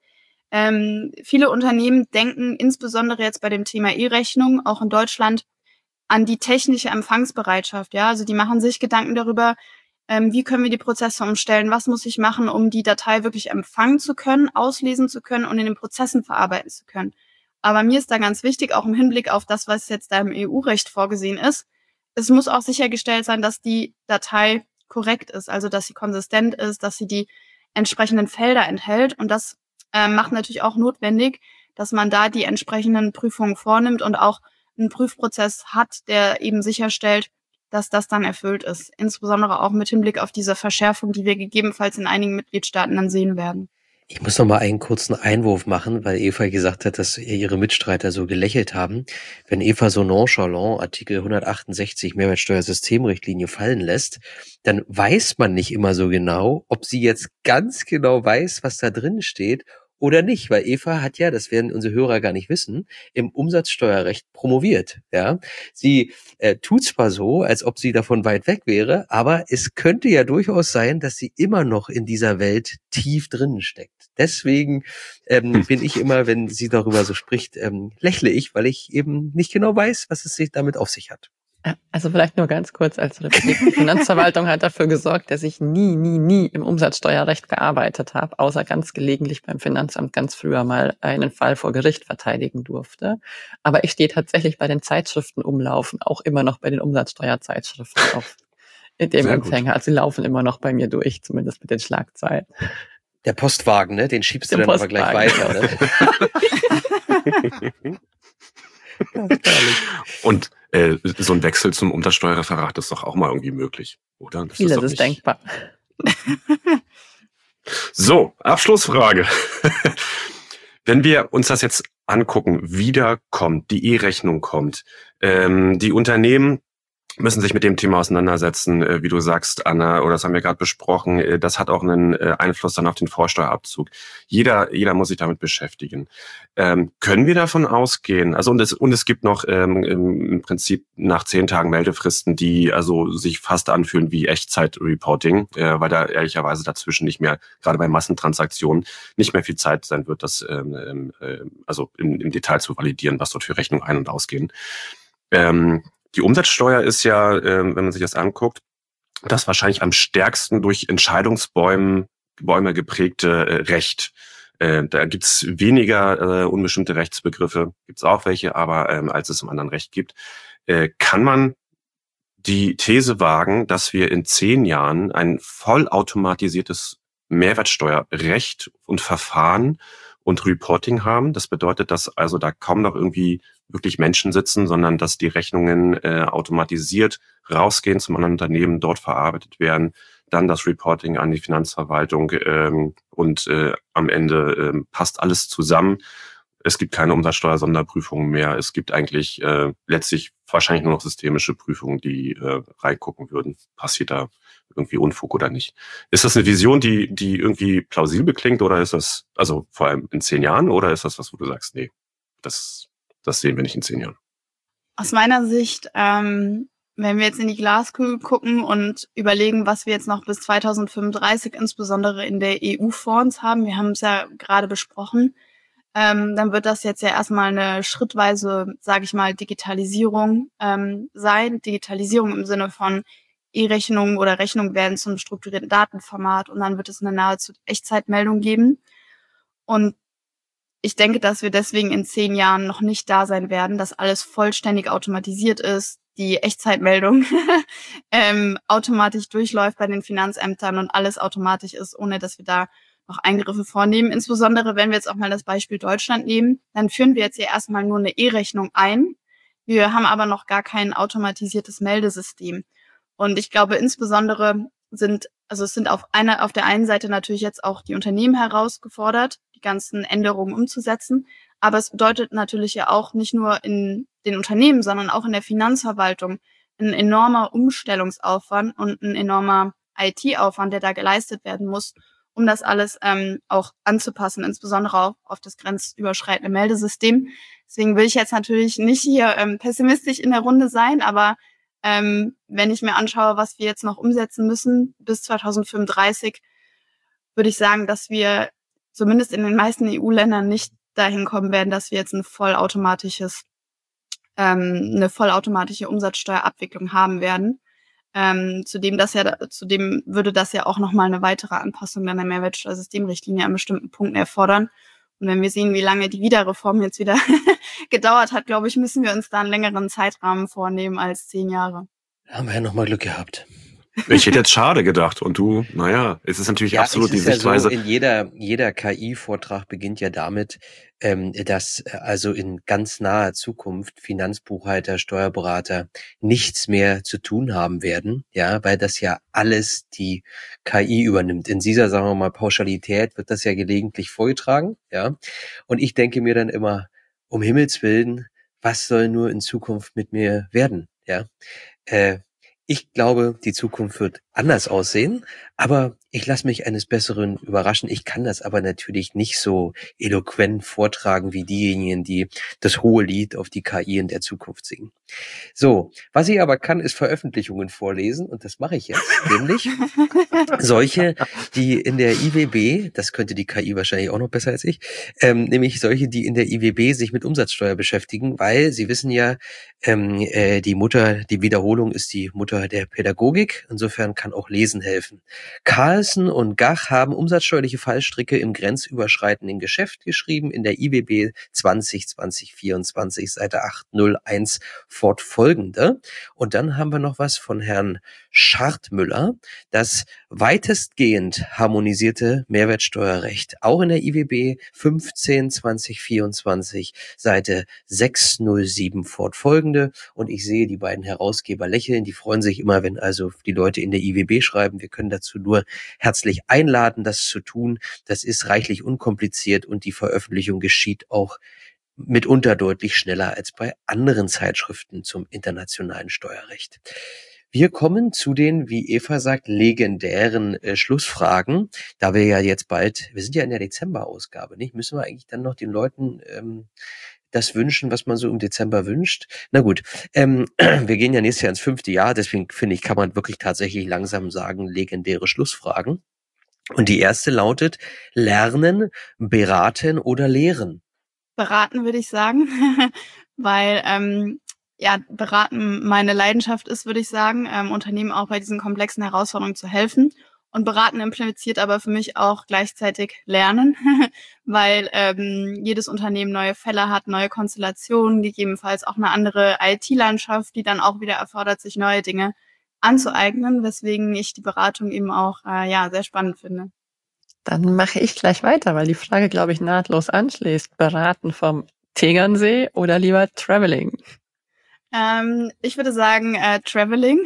Viele Unternehmen denken insbesondere jetzt bei dem Thema E-Rechnung, auch in Deutschland, an die technische Empfangsbereitschaft. Ja, also die machen sich Gedanken darüber, wie können wir die Prozesse umstellen, was muss ich machen, um die Datei wirklich empfangen zu können, auslesen zu können und in den Prozessen verarbeiten zu können. Aber mir ist da ganz wichtig, auch im Hinblick auf das, was jetzt da im EU-Recht vorgesehen ist, es muss auch sichergestellt sein, dass die Datei korrekt ist, also dass sie konsistent ist, dass sie die entsprechenden Felder enthält. Und das macht natürlich auch notwendig, dass man da die entsprechenden Prüfungen vornimmt und auch einen Prüfprozess hat, der eben sicherstellt, dass das dann erfüllt ist. Insbesondere auch mit Hinblick auf diese Verschärfung, die wir gegebenenfalls in einigen Mitgliedstaaten dann sehen werden. Ich muss noch mal einen kurzen Einwurf machen, weil Eva gesagt hat, dass ihre Mitstreiter so gelächelt haben. Wenn Eva so nonchalant Artikel 168 Mehrwertsteuersystemrichtlinie fallen lässt, dann weiß man nicht immer so genau, ob sie jetzt ganz genau weiß, was da drin steht oder nicht, weil Eva hat ja, das werden unsere Hörer gar nicht wissen, im Umsatzsteuerrecht promoviert. Ja, sie tut zwar so, als ob sie davon weit weg wäre, aber es könnte ja durchaus sein, dass sie immer noch in dieser Welt tief drinnen steckt. Deswegen bin ich immer, wenn sie darüber so spricht, lächle ich, weil ich eben nicht genau weiß, was es sich damit auf sich hat. Also vielleicht nur ganz kurz als Replik. Die Finanzverwaltung hat dafür gesorgt, dass ich nie im Umsatzsteuerrecht gearbeitet habe, außer ganz gelegentlich beim Finanzamt ganz früher mal einen Fall vor Gericht verteidigen durfte. Aber ich stehe tatsächlich bei den Zeitschriften umlaufen, auch immer noch bei den Umsatzsteuerzeitschriften auf dem Empfänger. Also sie laufen immer noch bei mir durch, zumindest mit den Schlagzeilen. Der Postwagen, ne? Den schiebst du dann aber gleich weiter, ne? Und so ein Wechsel zum Umsatzsteuerreferat ist doch auch mal irgendwie möglich, oder? Vieles ist denkbar. So, Abschlussfrage. Wenn wir uns das jetzt angucken, wieder kommt, die E-Rechnung kommt, die Unternehmen müssen sich mit dem Thema auseinandersetzen, wie du sagst, Anna, oder das haben wir gerade besprochen. Das hat auch einen Einfluss dann auf den Vorsteuerabzug. Jeder muss sich damit beschäftigen. Können wir davon ausgehen? Also und es gibt noch im Prinzip nach 10 Tagen Meldefristen, die also sich fast anfühlen wie Echtzeit-Reporting, weil da ehrlicherweise dazwischen nicht mehr, gerade bei Massentransaktionen, nicht mehr viel Zeit sein wird, das also im Detail zu validieren, was dort für Rechnungen ein- und ausgehen. Die Umsatzsteuer ist ja, wenn man sich das anguckt, das wahrscheinlich am stärksten durch Entscheidungsbäume geprägte Recht. Da gibt's weniger unbestimmte Rechtsbegriffe, gibt's auch welche, aber als es im anderen Recht gibt. Kann man die These wagen, dass wir in 10 Jahren ein vollautomatisiertes Mehrwertsteuerrecht und Verfahren und Reporting haben? Das bedeutet, dass also da kaum noch irgendwie wirklich Menschen sitzen, sondern dass die Rechnungen automatisiert rausgehen zum anderen Unternehmen, dort verarbeitet werden, dann das Reporting an die Finanzverwaltung und am Ende passt alles zusammen. Es gibt keine Umsatzsteuer-Sonderprüfungen mehr. Es gibt eigentlich letztlich wahrscheinlich nur noch systemische Prüfungen, die reingucken würden, passiert da irgendwie Unfug oder nicht. Ist das eine Vision, die irgendwie plausibel klingt, oder ist das, also vor allem in 10 Jahren, oder ist das was, wo du sagst, nee, das sehen wir nicht in 10 Jahren? Aus meiner Sicht, wenn wir jetzt in die Glaskugel gucken und überlegen, was wir jetzt noch bis 2035 insbesondere in der EU vor uns haben, wir haben es ja gerade besprochen, dann wird das jetzt ja erstmal eine schrittweise, sage ich mal, Digitalisierung sein. Digitalisierung im Sinne von E-Rechnungen oder Rechnungen werden zum strukturierten Datenformat und dann wird es eine nahezu Echtzeitmeldung geben. Und ich denke, dass wir deswegen in 10 Jahren noch nicht da sein werden, dass alles vollständig automatisiert ist, die Echtzeitmeldung automatisch durchläuft bei den Finanzämtern und alles automatisch ist, ohne dass wir da noch Eingriffe vornehmen. Insbesondere, wenn wir jetzt auch mal das Beispiel Deutschland nehmen, dann führen wir jetzt hier erstmal nur eine E-Rechnung ein. Wir haben aber noch gar kein automatisiertes Meldesystem. Und ich glaube, insbesondere es sind auf der einen Seite natürlich jetzt auch die Unternehmen herausgefordert, die ganzen Änderungen umzusetzen. Aber es bedeutet natürlich ja auch nicht nur in den Unternehmen, sondern auch in der Finanzverwaltung ein enormer Umstellungsaufwand und ein enormer IT-Aufwand, der da geleistet werden muss, um das alles auch anzupassen, insbesondere auch auf das grenzüberschreitende Meldesystem. Deswegen will ich jetzt natürlich nicht hier pessimistisch in der Runde sein, aber wenn ich mir anschaue, was wir jetzt noch umsetzen müssen bis 2035, würde ich sagen, dass wir zumindest in den meisten EU-Ländern nicht dahin kommen werden, dass wir jetzt eine vollautomatische Umsatzsteuerabwicklung haben werden. Zudem würde das ja auch nochmal eine weitere Anpassung der Mehrwertsteuersystemrichtlinie an bestimmten Punkten erfordern. Und wenn wir sehen, wie lange die Wiederreform jetzt wieder gedauert hat, glaube ich, müssen wir uns da einen längeren Zeitrahmen vornehmen als 10 Jahre. Da haben wir ja nochmal Glück gehabt. Ich hätte jetzt schade gedacht. Und du, naja, es ist natürlich absolut die Sichtweise. Ja so, in jeder KI-Vortrag beginnt ja damit, dass also in ganz naher Zukunft Finanzbuchhalter, Steuerberater nichts mehr zu tun haben werden, ja, weil das ja alles die KI übernimmt. In dieser, sagen wir mal, Pauschalität wird das ja gelegentlich vorgetragen, ja. Und ich denke mir dann immer, um Himmels Willen, was soll nur in Zukunft mit mir werden, ja? Ich glaube, die Zukunft wird anders aussehen, aber ich lasse mich eines Besseren überraschen. Ich kann das aber natürlich nicht so eloquent vortragen wie diejenigen, die das hohe Lied auf die KI in der Zukunft singen. So, was ich aber kann, ist Veröffentlichungen vorlesen und das mache ich jetzt, nämlich solche, die in der IWB, das könnte die KI wahrscheinlich auch noch besser als ich, nämlich solche, die in der IWB sich mit Umsatzsteuer beschäftigen, weil Sie wissen ja, die Wiederholung ist die Mutter der Pädagogik, insofern kann auch Lesen helfen. Carlsen und Gach haben umsatzsteuerliche Fallstricke im grenzüberschreitenden Geschäft geschrieben in der IWB 2024, Seite 801 fortfolgende. Und dann haben wir noch was von Herrn Schartmüller, das weitestgehend harmonisierte Mehrwertsteuerrecht, auch in der IWB 15/2024, Seite 607 fortfolgende. Und ich sehe die beiden Herausgeber lächeln, die freuen sich immer, wenn also die Leute in der IWB schreiben. Wir können dazu nur herzlich einladen, das zu tun. Das ist reichlich unkompliziert und die Veröffentlichung geschieht auch mitunter deutlich schneller als bei anderen Zeitschriften zum internationalen Steuerrecht. Wir kommen zu den, wie Eva sagt, legendären Schlussfragen. Da wir ja jetzt bald, wir sind ja in der Dezemberausgabe, nicht? Müssen wir eigentlich dann noch den Leuten das wünschen, was man so im Dezember wünscht? Na gut, wir gehen ja nächstes Jahr ins 5. Jahr, deswegen finde ich, kann man wirklich tatsächlich langsam sagen, legendäre Schlussfragen. Und die erste lautet, lernen, beraten oder lehren? Beraten würde ich sagen, weil beraten meine Leidenschaft ist, würde ich sagen, Unternehmen auch bei diesen komplexen Herausforderungen zu helfen. Und beraten impliziert aber für mich auch gleichzeitig lernen, weil jedes Unternehmen neue Fälle hat, neue Konstellationen, gegebenenfalls auch eine andere IT-Landschaft, die dann auch wieder erfordert, sich neue Dinge anzueignen, weswegen ich die Beratung eben auch sehr spannend finde. Dann mache ich gleich weiter, weil die Frage, glaube ich, nahtlos anschließt. Beraten vom Tegernsee oder lieber Traveling? Ich würde sagen Traveling,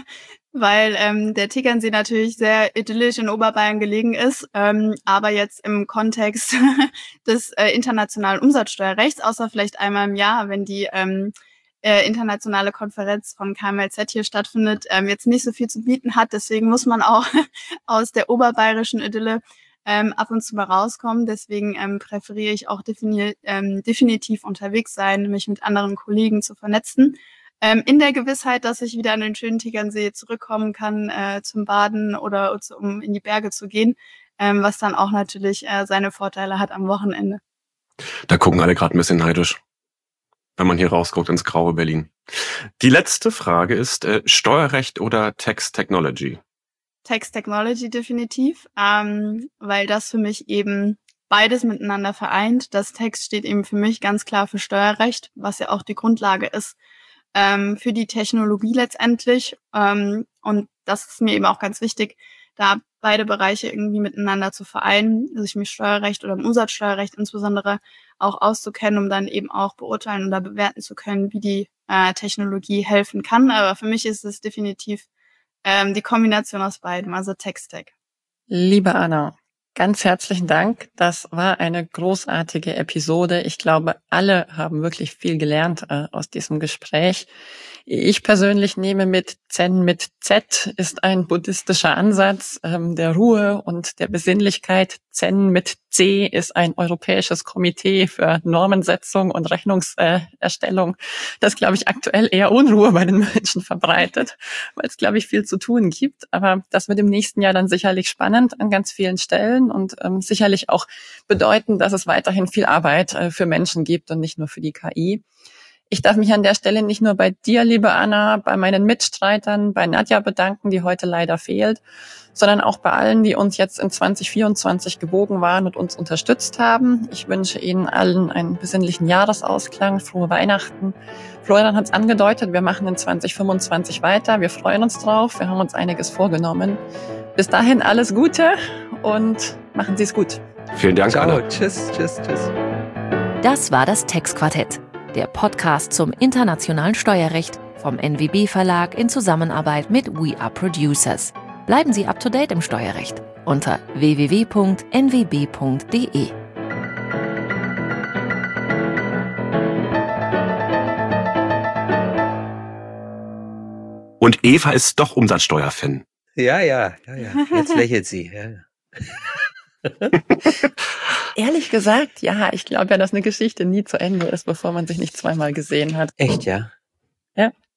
weil der Tegernsee natürlich sehr idyllisch in Oberbayern gelegen ist, aber jetzt im Kontext des internationalen Umsatzsteuerrechts, außer vielleicht einmal im Jahr, wenn die internationale Konferenz von KMLZ hier stattfindet, jetzt nicht so viel zu bieten hat. Deswegen muss man auch aus der oberbayerischen Idylle ab und zu mal rauskommen. Deswegen präferiere ich auch definitiv unterwegs sein, mich mit anderen Kollegen zu vernetzen. In der Gewissheit, dass ich wieder an den schönen Tegernsee zurückkommen kann zum Baden oder um in die Berge zu gehen, was dann auch natürlich seine Vorteile hat am Wochenende. Da gucken alle gerade ein bisschen neidisch, wenn man hier rausguckt ins graue Berlin. Die letzte Frage ist Steuerrecht oder Tax Technology? Tax Technology definitiv, weil das für mich eben beides miteinander vereint. Das Tax steht eben für mich ganz klar für Steuerrecht, was ja auch die Grundlage ist für die Technologie letztendlich. Und das ist mir eben auch ganz wichtig, da beide Bereiche irgendwie miteinander zu vereinen, sich mit Steuerrecht oder im Umsatzsteuerrecht insbesondere auch auszukennen, um dann eben auch beurteilen oder bewerten zu können, wie die Technologie helfen kann. Aber für mich ist es definitiv die Kombination aus beidem, also Tech-Stack. Liebe Anna, ganz herzlichen Dank. Das war eine großartige Episode. Ich glaube, alle haben wirklich viel gelernt aus diesem Gespräch. Ich persönlich nehme mit Zen mit Z ist ein buddhistischer Ansatz der Ruhe und der Besinnlichkeit. Zen mit C ist ein europäisches Komitee für Normensetzung und Rechnungserstellung, das, glaube ich, aktuell eher Unruhe bei den Menschen verbreitet, weil es, glaube ich, viel zu tun gibt. Aber das wird im nächsten Jahr dann sicherlich spannend an ganz vielen Stellen und sicherlich auch bedeuten, dass es weiterhin viel Arbeit für Menschen gibt und nicht nur für die KI. Ich darf mich an der Stelle nicht nur bei dir, liebe Anna, bei meinen Mitstreitern, bei Nadja bedanken, die heute leider fehlt, sondern auch bei allen, die uns jetzt in 2024 gewogen waren und uns unterstützt haben. Ich wünsche Ihnen allen einen besinnlichen Jahresausklang, frohe Weihnachten. Florian hat es angedeutet, wir machen in 2025 weiter. Wir freuen uns drauf, wir haben uns einiges vorgenommen. Bis dahin alles Gute und machen Sie es gut. Vielen Dank, Anna. Tschüss. Das war das Textquartett, der Podcast zum internationalen Steuerrecht vom NWB Verlag in Zusammenarbeit mit We Are Producers. Bleiben Sie up to date im Steuerrecht unter www.nwb.de. Und Eva ist doch Umsatzsteuerfan. Ja. Jetzt lächelt sie. Ja. Ehrlich gesagt, ja, ich glaube ja, dass eine Geschichte nie zu Ende ist, bevor man sich nicht zweimal gesehen hat. Echt, ja? Ja.